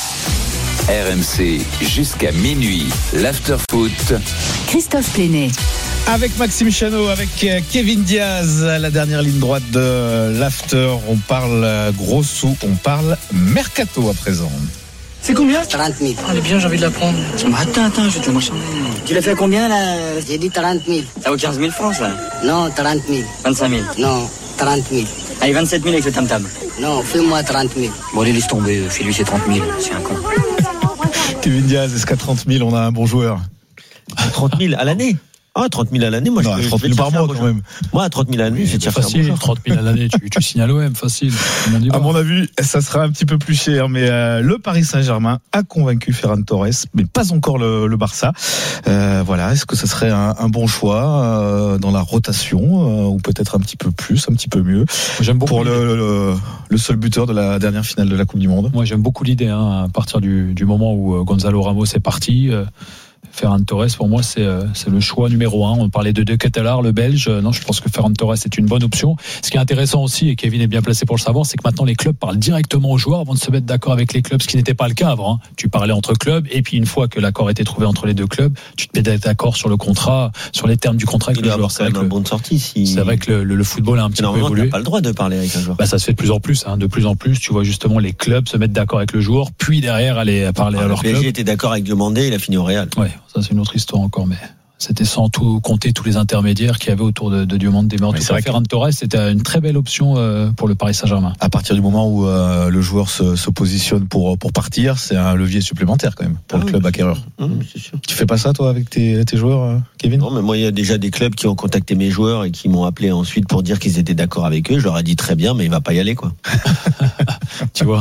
R M C jusqu'à minuit, l'after foot. Christophe Plénet. Avec Maxime Chanot, avec Kevin Diaz, à la dernière ligne droite de l'after. On parle gros sous, on parle Mercato à présent. C'est combien? trente mille. On est bien, j'ai envie de la prendre. Attends, attends, je vais te marchander. Tu l'as fait combien là? J'ai dit trente mille. Ça vaut quinze mille francs ça? Non, trente mille. vingt-cinq mille. Non, trente mille. Allez, vingt-sept mille avec le tam-tam. Non, fais-moi trente mille. Bon, allez, laisse tomber, fais-lui ses trente mille, c'est un con. Kevin Diaz, est-ce qu'à trente mille, on a un bon joueur? trente mille à l'année? Ah, trente mille à l'année, moi non, je, trente mille par mois quand même. Moi, à trente mille à l'année, oui, c'est déjà facile. trente mille à l'année, tu, tu signes à l'O M, facile. À mon avis, ça sera un petit peu plus cher, mais euh, le Paris Saint-Germain a convaincu Ferran Torres, mais pas encore le, le Barça. Euh, voilà, est-ce que ça serait un, un bon choix euh, dans la rotation, euh, ou peut-être un petit peu plus, un petit peu mieux, j'aime beaucoup pour le, le, le seul buteur de la dernière finale de la Coupe du Monde? Moi, j'aime beaucoup l'idée, hein, à partir du, du moment où Gonzalo Ramos est parti. Euh, Ferran Torres, pour moi, c'est, c'est le choix numéro un. On parlait de De Ketelaere, le Belge. Non, je pense que Ferran Torres est une bonne option. Ce qui est intéressant aussi, et Kevin est bien placé pour le savoir, c'est que maintenant les clubs parlent directement aux joueurs avant de se mettre d'accord avec les clubs, ce qui n'était pas le cas avant. Hein. Tu parlais entre clubs, et puis une fois que l'accord était trouvé entre les deux clubs, tu te mets d'accord sur le contrat, sur les termes du contrat avec il le joueur. C'est vrai, bon de sortie, si... c'est vrai que le, le, le football a un petit peu évolué. Tu n'as pas le droit de parler avec un joueur. Bah, ça se fait de plus en plus. Hein. De plus en plus, tu vois justement les clubs se mettre d'accord avec le joueur, puis derrière aller parler ah, à leur club. Le P S G était d'accord avec Diomandé, il a fini au Real. Ouais, ça c'est une autre histoire encore, mais c'était sans tout compter tous les intermédiaires qu'il y avait autour de, de Diomandé. Mais en tout cas, Ferran Torres, c'était une très belle option euh, pour le Paris Saint-Germain. À partir du moment où euh, le joueur se, se positionne pour pour partir, c'est un levier supplémentaire quand même pour ah, le club acquéreur. Mmh, c'est sûr. Tu fais pas ça toi avec tes, tes joueurs, euh, Kevin? Non, mais moi il y a déjà des clubs qui ont contacté mes joueurs et qui m'ont appelé ensuite pour dire qu'ils étaient d'accord avec eux. Je leur ai dit très bien, mais il va pas y aller quoi. Tu vois.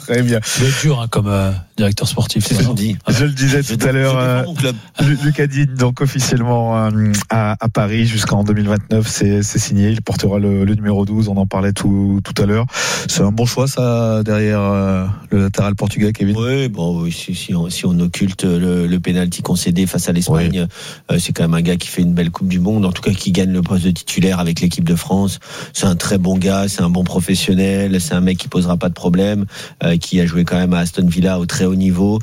Très bien. C'est dur hein, comme euh, directeur sportif. C'est ce qu'on dit. Je le disais tout à l'heure, euh, Lucas Digne, donc officiellement euh, à, à Paris jusqu'en deux mille vingt-neuf, c'est, c'est signé. Il portera le, le numéro douze, on en parlait tout, tout à l'heure. C'est un bon choix, ça, derrière euh, le latéral portugais, Kevin? Oui, bon, oui, si, si, on, si on occulte le, le pénalty concédé face à l'Espagne, oui. euh, c'est quand même un gars qui fait une belle Coupe du Monde, en tout cas qui gagne le poste de titulaire avec l'équipe de France. C'est un très bon gars, c'est un bon professionnel, c'est un mec qui posera pas de problème, euh, qui a joué quand même à Aston Villa au très haut niveau.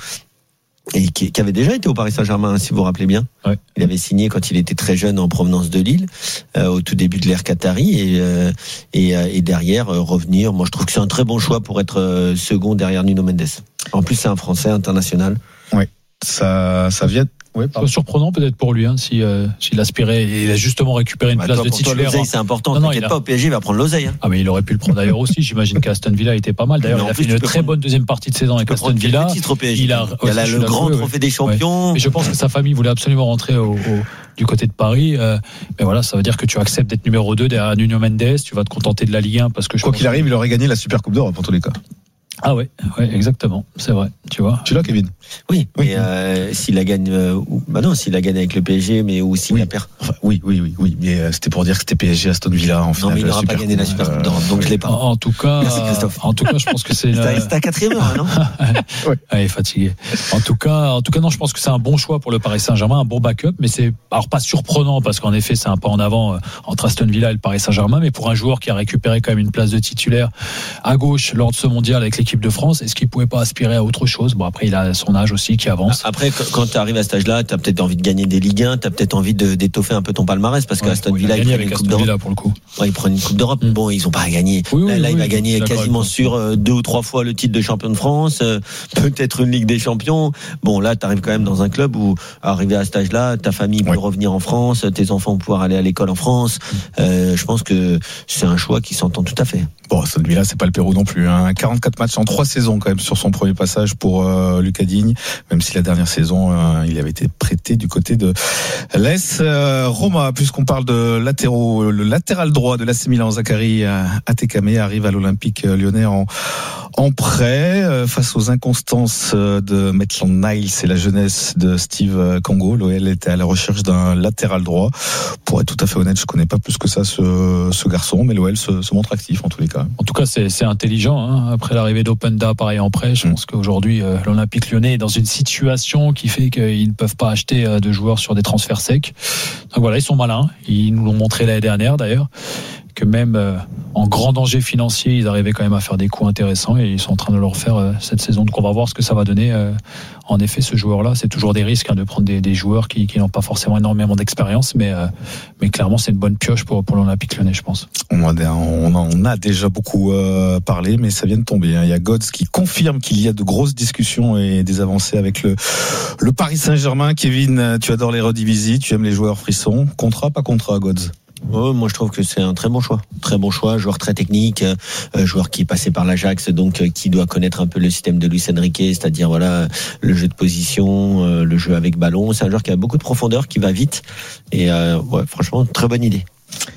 Et qui, qui avait déjà été au Paris Saint-Germain, si vous vous rappelez bien. Ouais. Il avait signé quand il était très jeune en provenance de Lille, euh, au tout début de l'ère Qatari, et, euh, et, et derrière euh, revenir. Moi, je trouve que c'est un très bon choix pour être euh, second derrière Nuno Mendes. En plus, c'est un Français international. Oui, ça, ça vient. Oui, c'est surprenant peut-être pour lui, hein, si euh, s'il aspirait, il a justement récupéré une bah place toi, de pour titulaire. Toi, l'oseille, c'est important. Non, non, T'inquiète a... pas, au P S G, il va prendre l'oseille. Hein. Ah mais il aurait pu le prendre d'ailleurs aussi. J'imagine qu'Aston Villa était pas mal. D'ailleurs, il a fait une très bonne deuxième partie de saison avec Aston Villa. Au P S G. Il a, il a le grand trophée ouais. des champions. Ouais. Et je pense que sa famille voulait absolument rentrer au, au, du côté de Paris. Euh, mais voilà, ça veut dire que tu acceptes d'être numéro deux derrière Nuno Mendes. Tu vas te contenter de la Ligue un parce que je quoi qu'il arrive, il aurait gagné la Super Coupe d'Europe en tous les cas. Ah ouais, ouais, exactement, c'est vrai, tu vois. Tu l'as, Kevin? Oui, oui. Mais euh, s'il la gagne, euh, ou, bah non, s'il la gagne avec le P S G, mais ou s'il oui. la perd. Enfin, oui, oui, oui, oui. Mais euh, c'était pour dire que c'était P S G Aston Villa en finale. Non, mais il n'aura pas gagné la Super Coupe d'Europe, donc je l'ai pas. En, en tout cas, merci Christophe. En tout cas, je pense que c'est. C'était à, à quatrième heure, non? Ouais. Ah, il est fatigué. En tout cas, en tout cas, non, je pense que c'est un bon choix pour le Paris Saint-Germain, un bon backup, mais c'est alors pas surprenant parce qu'en effet, c'est un pas en avant euh, entre Aston Villa et le Paris Saint-Germain, mais pour un joueur qui a récupéré quand même une place de titulaire à gauche lors de ce mondial avec l'équipe de France, est-ce qu'il pouvait pas aspirer à autre chose? Bon, après, il a son âge aussi qui avance. Après, quand tu arrives à cet âge-là, tu as peut-être envie de gagner des Ligue un, tu as peut-être envie de, d'étoffer un peu ton palmarès parce ouais, qu'Aston oui, Villa, il, il prend une Coupe d'Europe. Villa pour le coup. Ouais, il prend une Coupe d'Europe. Mmh. Bon, ils ont pas à gagner. Oui, là, oui, là oui, il va gagner quasiment sûr euh, deux ou trois fois le titre de champion de France, euh, peut-être une Ligue des Champions. Bon, là, tu arrives quand même dans un club où, arrivé à cet âge-là, ta famille peut ouais. revenir en France, tes enfants vont pouvoir aller à l'école en France. Euh, je pense que c'est un choix qui s'entend tout à fait. Bon, Aston Villa, c'est pas le Pérou non plus. Hein. quarante-quatre matchs en trois saisons quand même sur son premier passage pour euh, Lucas Digne, même si la dernière saison, euh, il avait été prêté du côté de l'A S euh, Roma. Puisqu'on parle de latéraux, le latéral droit de l'A C Milan, Zachary Atekame, arrive à l'Olympique lyonnais en, en prêt euh, face aux inconstances de Maitland Niles et la jeunesse de Steve Congo. L'O L était à la recherche d'un latéral droit. Pour être tout à fait honnête, je connais pas plus que ça ce, ce garçon, mais l'O L se, se montre actif en tous les cas. En tout cas, c'est, c'est intelligent. Hein. Après l'arrivée d'Openda, pareil en prêt, je mmh. pense qu'aujourd'hui, euh, l'Olympique lyonnais est dans une situation qui fait qu'ils ne peuvent pas acheter euh, de joueurs sur des transferts secs. Donc voilà, ils sont malins. Ils nous l'ont montré l'année dernière d'ailleurs, que même euh, en grand danger financier, ils arrivaient quand même à faire des coups intéressants et ils sont en train de le refaire euh, cette saison. Donc on va voir ce que ça va donner. Euh, en effet, ce joueur-là, c'est toujours des risques hein, de prendre des, des joueurs qui, qui n'ont pas forcément énormément d'expérience, mais, euh, mais clairement, c'est une bonne pioche pour, pour l'Olympique lyonnais, je pense. On a, on a, on a déjà beaucoup euh, parlé, mais ça vient de tomber. Hein. Il y a Godz qui confirme qu'il y a de grosses discussions et des avancées avec le, le Paris Saint-Germain. Kevin, tu adores les Redivisie, tu aimes les joueurs frissons. Contrat, pas contrat, Godz? Oh, moi je trouve que c'est un très bon choix, très bon choix, joueur très technique, euh, joueur qui est passé par l'Ajax, donc euh, qui doit connaître un peu le système de Luis Enrique, c'est-à-dire voilà le jeu de position, euh, le jeu avec ballon. C'est un joueur qui a beaucoup de profondeur, qui va vite, et euh, ouais, franchement très bonne idée.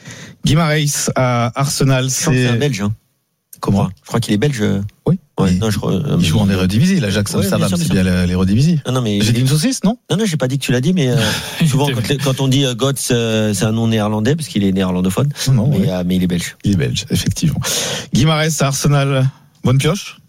Guimaraes à Arsenal, c'est, c'est un Belge. Hein. Comment? Je crois, je crois qu'il est belge. Oui. Ouais, il, non, je crois, euh, il joue en Eredivisie, l'Ajax, ouais, ça va, c'est bien l'Eredivisie. Non, non, mais j'ai dit une saucisse, non? Non, non, j'ai pas dit que tu l'as dit, mais euh, souvent quand, quand on dit euh, Götze, euh, c'est un nom néerlandais parce qu'il est néerlandophone, non, mais, ouais. euh, mais il est belge. Il est belge, effectivement. Guimaraes à Arsenal, bonne pioche?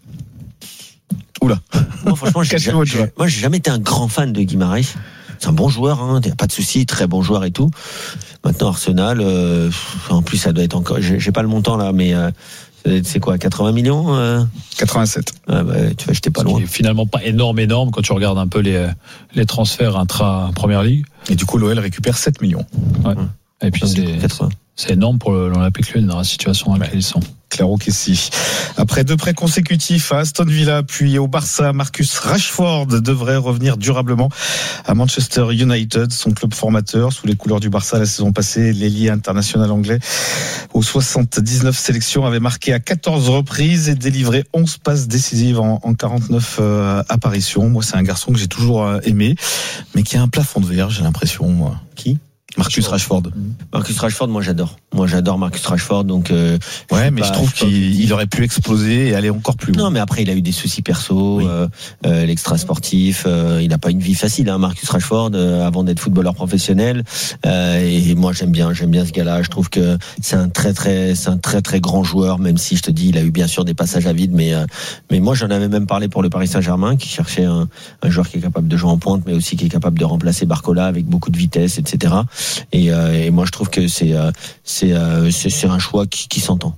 Oula. Moi, franchement, j'ai, j'ai, j'ai, moi, j'ai jamais été un grand fan de Guimaraes. C'est un bon joueur, hein, pas de souci, très bon joueur et tout. Maintenant, Arsenal, euh, en plus, ça doit être encore, j'ai, j'ai pas le montant là, mais euh, c'est quoi, quatre-vingts millions euh quatre-vingt-sept. Ah bah, tu vois, j'étais pas loin. C'est finalement pas énorme, énorme quand tu regardes un peu les, les transferts intra-Première Ligue. Et du coup, l'O L récupère sept millions. Ouais. Et puis, c'est, c'est énorme pour l'Olympique lyonnais dans la situation dans laquelle ils sont. Claro que si. Après deux prêts consécutifs à Aston Villa puis au Barça, Marcus Rashford devrait revenir durablement à Manchester United, son club formateur, sous les couleurs du Barça la saison passée. L'ailier international anglais aux soixante-dix-neuf sélections avait marqué à quatorze reprises et délivré onze passes décisives en, en quarante-neuf euh, apparitions. Moi, c'est un garçon que j'ai toujours aimé, mais qui a un plafond de verre, j'ai l'impression. Moi. Qui? Marcus Rashford. Marcus Rashford, moi j'adore. Moi j'adore Marcus Rashford. Donc euh, ouais, mais pas, je trouve je qu'il il aurait pu exploser et aller encore plus haut. Non, mais après il a eu des soucis perso, Oui. euh, euh, l'extra sportif. Euh, il n'a pas une vie facile, hein, Marcus Rashford, euh, avant d'être footballeur professionnel. Euh, et moi j'aime bien, j'aime bien ce gars-là. Je trouve que c'est un très très, c'est un très très grand joueur. Même si je te dis, il a eu bien sûr des passages à vide, mais euh, mais moi j'en avais même parlé pour le Paris Saint-Germain, qui cherchait un, un joueur qui est capable de jouer en pointe, mais aussi qui est capable de remplacer Barcola avec beaucoup de vitesse, et cetera. Et, euh, et moi je trouve que c'est euh, c'est, euh, c'est c'est un choix qui, qui s'entend.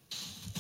Max ?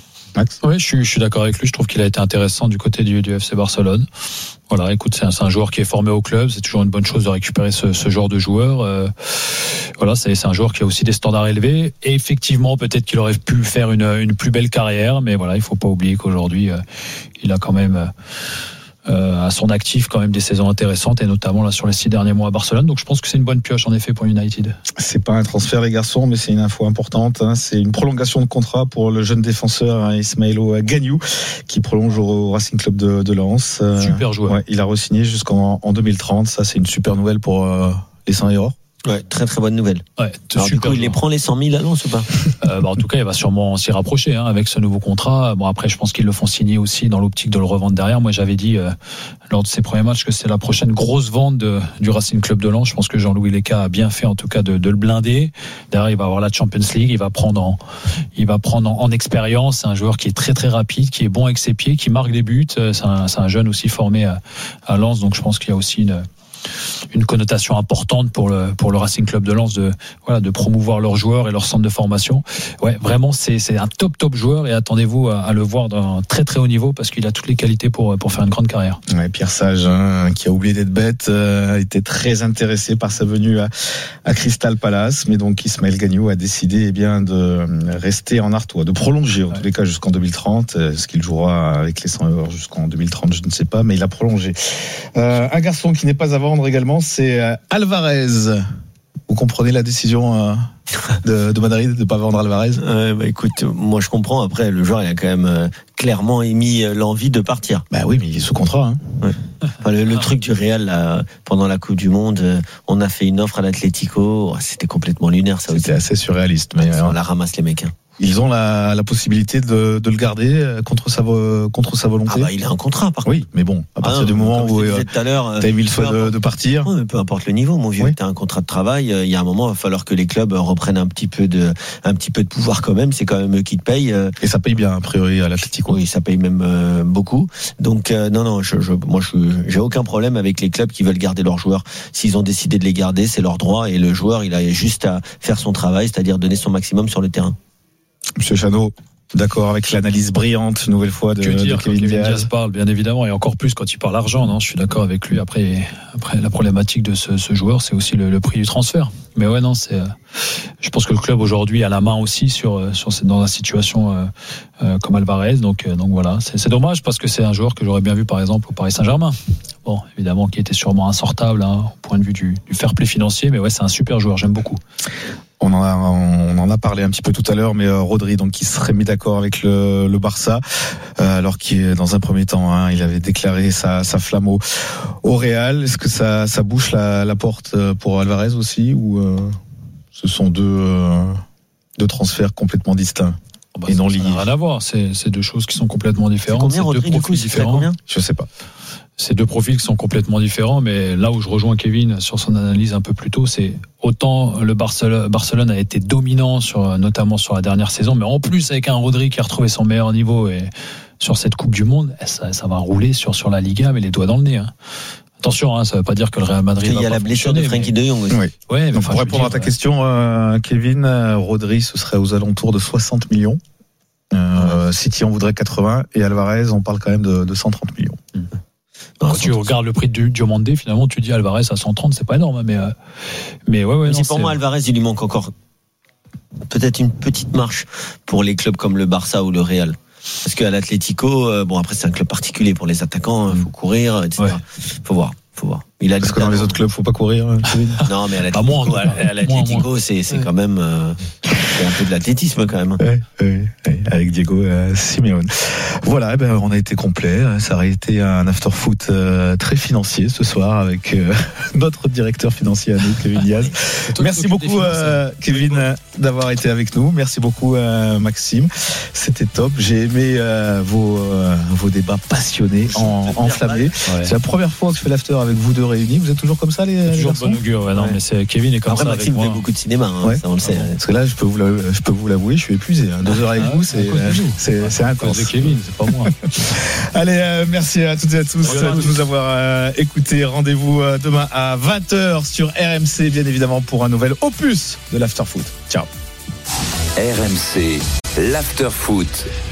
Oui, je suis, je suis d'accord avec lui. Je trouve qu'il a été intéressant du côté du, du F C Barcelone. Voilà, écoute, c'est un, c'est un joueur qui est formé au club. C'est toujours une bonne chose de récupérer ce, ce genre de joueur. Euh, voilà, c'est, c'est un joueur qui a aussi des standards élevés. Et effectivement, peut-être qu'il aurait pu faire une, une plus belle carrière. Mais voilà, il faut pas oublier qu'aujourd'hui, euh, il a quand même... Euh, Euh, à son actif quand même des saisons intéressantes, et notamment là sur les six derniers mois à Barcelone. Donc je pense que c'est une bonne pioche en effet pour United. C'est pas un transfert les garçons, mais c'est une info importante, hein. C'est une prolongation de contrat pour le jeune défenseur, hein, Ismaïlo Gagnou, qui prolonge au Racing Club de, de Lens. Super joueur. Ouais, il a re-signé jusqu'en en deux mille trente. Ça c'est une super nouvelle pour euh, les Saint-Héros. Ouais, très très bonne nouvelle. Ouais, alors du coup, il les prend les cent mille à Lens ou pas? euh, bah, En tout cas, il va sûrement s'y rapprocher hein, avec ce nouveau contrat. Bon, après, je pense qu'ils le font signer aussi dans l'optique de le revendre derrière. Moi, j'avais dit euh, lors de ses premiers matchs que c'est la prochaine grosse vente de, du Racing Club de Lens. Je pense que Jean-Louis Leca a bien fait, en tout cas, de, de le blinder. Derrière, il va avoir la Champions League. Il va prendre en, il va prendre en, en expérience. C'est un joueur qui est très très rapide, qui est bon avec ses pieds, qui marque des buts. C'est un, c'est un jeune aussi formé à, à Lens. Donc, je pense qu'il y a aussi une une connotation importante pour le pour le Racing Club de Lens de voilà de promouvoir leurs joueurs et leur centre de formation. Ouais, vraiment c'est c'est un top top joueur, et attendez-vous à, à le voir d'un très très haut niveau parce qu'il a toutes les qualités pour pour faire une grande carrière. Ouais, Pierre Sage, hein, qui a oublié d'être bête, euh, était très intéressé par sa venue à, à Crystal Palace, mais donc Ismaël Gagnou a décidé eh bien de rester en Artois, de prolonger en ouais. tous les cas jusqu'en deux mille trente. Est-ce qu'il jouera avec les cent heures jusqu'en deux mille trente, je ne sais pas, mais il a prolongé. Euh, un garçon qui n'est pas à vendre également, c'est Alvarez. Vous comprenez la décision de, de Madrid de ne pas vendre Alvarez? euh, bah, Écoute, moi je comprends. Après, le joueur il a quand même euh, clairement émis l'envie de partir. Bah oui, mais il est sous contrat. Hein. Ouais. Enfin, le, le truc du Real là, pendant la Coupe du Monde, euh, on a fait une offre à l'Atlético. C'était complètement lunaire, ça. C'était aussi assez surréaliste, mais on la ramasse les mecs. Hein. Ils ont la, la possibilité de, de le garder contre sa, contre sa volonté. Ah bah il a un contrat par contre. Oui, mais bon, à partir ah non, du moment où euh, tu as émis le souhait de, de partir. Oui, mais peu importe le niveau, mon vieux, oui. Tu as un contrat de travail. Il y a un moment, il va falloir que les clubs reprennent un petit peu de, un petit peu de pouvoir quand même. C'est quand même eux qui te payent. Et ça paye bien a priori à l'Atlético. Oui, ça paye même euh, beaucoup. Donc euh, non, non, je, je, moi je, j'ai aucun problème avec les clubs qui veulent garder leurs joueurs. S'ils ont décidé de les garder, c'est leur droit. Et le joueur, il a juste à faire son travail, c'est-à-dire donner son maximum sur le terrain. Monsieur Chano, d'accord avec l'analyse brillante, nouvelle fois, de, que dire, de Kevin, Kevin Diaz. Diaz parle, bien évidemment, et encore plus quand il parle argent. Non, je suis d'accord avec lui. Après, après la problématique de ce, ce joueur, c'est aussi le, le prix du transfert. Mais ouais, non, c'est. Je pense que le club aujourd'hui a la main aussi sur sur dans la situation euh, euh, comme Alvarez. Donc euh, donc voilà, c'est, c'est dommage parce que c'est un joueur que j'aurais bien vu par exemple au Paris Saint-Germain. Bon, évidemment, qui était sûrement insortable hein, au point de vue du, du fair play financier, mais ouais, c'est un super joueur, j'aime beaucoup. On en a, on en a parlé un petit peu tout à l'heure, mais euh, Rodri, donc, qui serait mis d'accord avec le, le Barça, euh, alors qu'il, dans un premier temps, hein, il avait déclaré sa, sa flamme au, au Real. Est-ce que ça, ça bouche la, la porte pour Alvarez aussi, ou euh, ce sont deux, euh, deux transferts complètement distincts oh bah et non liés? Ça n'a rien à voir. C'est, c'est deux choses qui sont complètement différentes. C'est combien, Rodri, du coup, différents. Combien? Je sais pas. C'est deux profils qui sont complètement différents, mais là où je rejoins Kevin sur son analyse un peu plus tôt, c'est autant le Barcelone, Barcelone a été dominant sur, notamment sur la dernière saison, mais en plus avec un Rodri qui a retrouvé son meilleur niveau et sur cette Coupe du Monde, ça, ça va rouler sur, sur la Liga, mais les doigts dans le nez. Hein. Attention, hein, ça ne veut pas dire que le Real Madrid. Il y a la blessure de Frenkie de Jong aussi. Oui. Ouais, donc, pour répondre dire, à ta ouais. question, euh, Kevin, euh, Rodri, ce serait aux alentours de soixante millions. Euh, ouais. City en voudrait quatre-vingts et Alvarez, on parle quand même de, de cent trente millions. Mmh. Quand tu regardes le prix de Diomandé, finalement, tu dis Alvarez à cent trente, c'est pas énorme, mais euh, mais ouais, ouais. Mais non, c'est pour c'est... moi, Alvarez, il lui manque encore peut-être une petite marche pour les clubs comme le Barça ou le Real. Parce qu'à l'Atlético, euh, bon après c'est un club particulier pour les attaquants, il faut courir, et cetera. Ouais. Faut voir, faut voir. Il a Parce que dans les autres clubs, faut pas courir. Kevin. Non, mais à Pas moins, en tout l'Atlético, cas. à l'Atlético, c'est, c'est Ouais. quand même euh, c'est un peu de l'athlétisme quand même. Ouais, ouais, ouais, avec Diego euh, Simeone. Voilà, eh ben, on a été complet. Ça aurait été un after-foot euh, très financier ce soir avec euh, notre directeur financier à nous, Kevin Diaz. Merci beaucoup, euh, Kevin, euh, d'avoir été avec nous. Merci beaucoup, euh, Maxime. C'était top. J'ai aimé euh, vos, euh, vos débats passionnés, en, enflammés. Ouais. C'est la première fois que je fais l'after avec vous deux réunis. Vous êtes toujours comme ça, les, les Toujours de garçons bon augure. Ouais, non, Ouais. mais c'est Kevin est comme Après, ça avec Maxime moi. fait beaucoup de cinéma, hein, Ouais. ça on le sait. Parce que là, je peux vous l'avouer, je peux vous l'avouer, je suis épuisé. Hein. Deux heures avec Ah vous, ouais, c'est, à cause de vous. c'est, c'est À cause intense. de Kevin, c'est pas moi. Allez, euh, merci à toutes et à tous Bonjour. de nous avoir euh, écoutés. Rendez-vous euh, demain à vingt heures sur R M C, bien évidemment, pour un nouvel opus de l'Afterfoot. Ciao. R M C, l'after foot.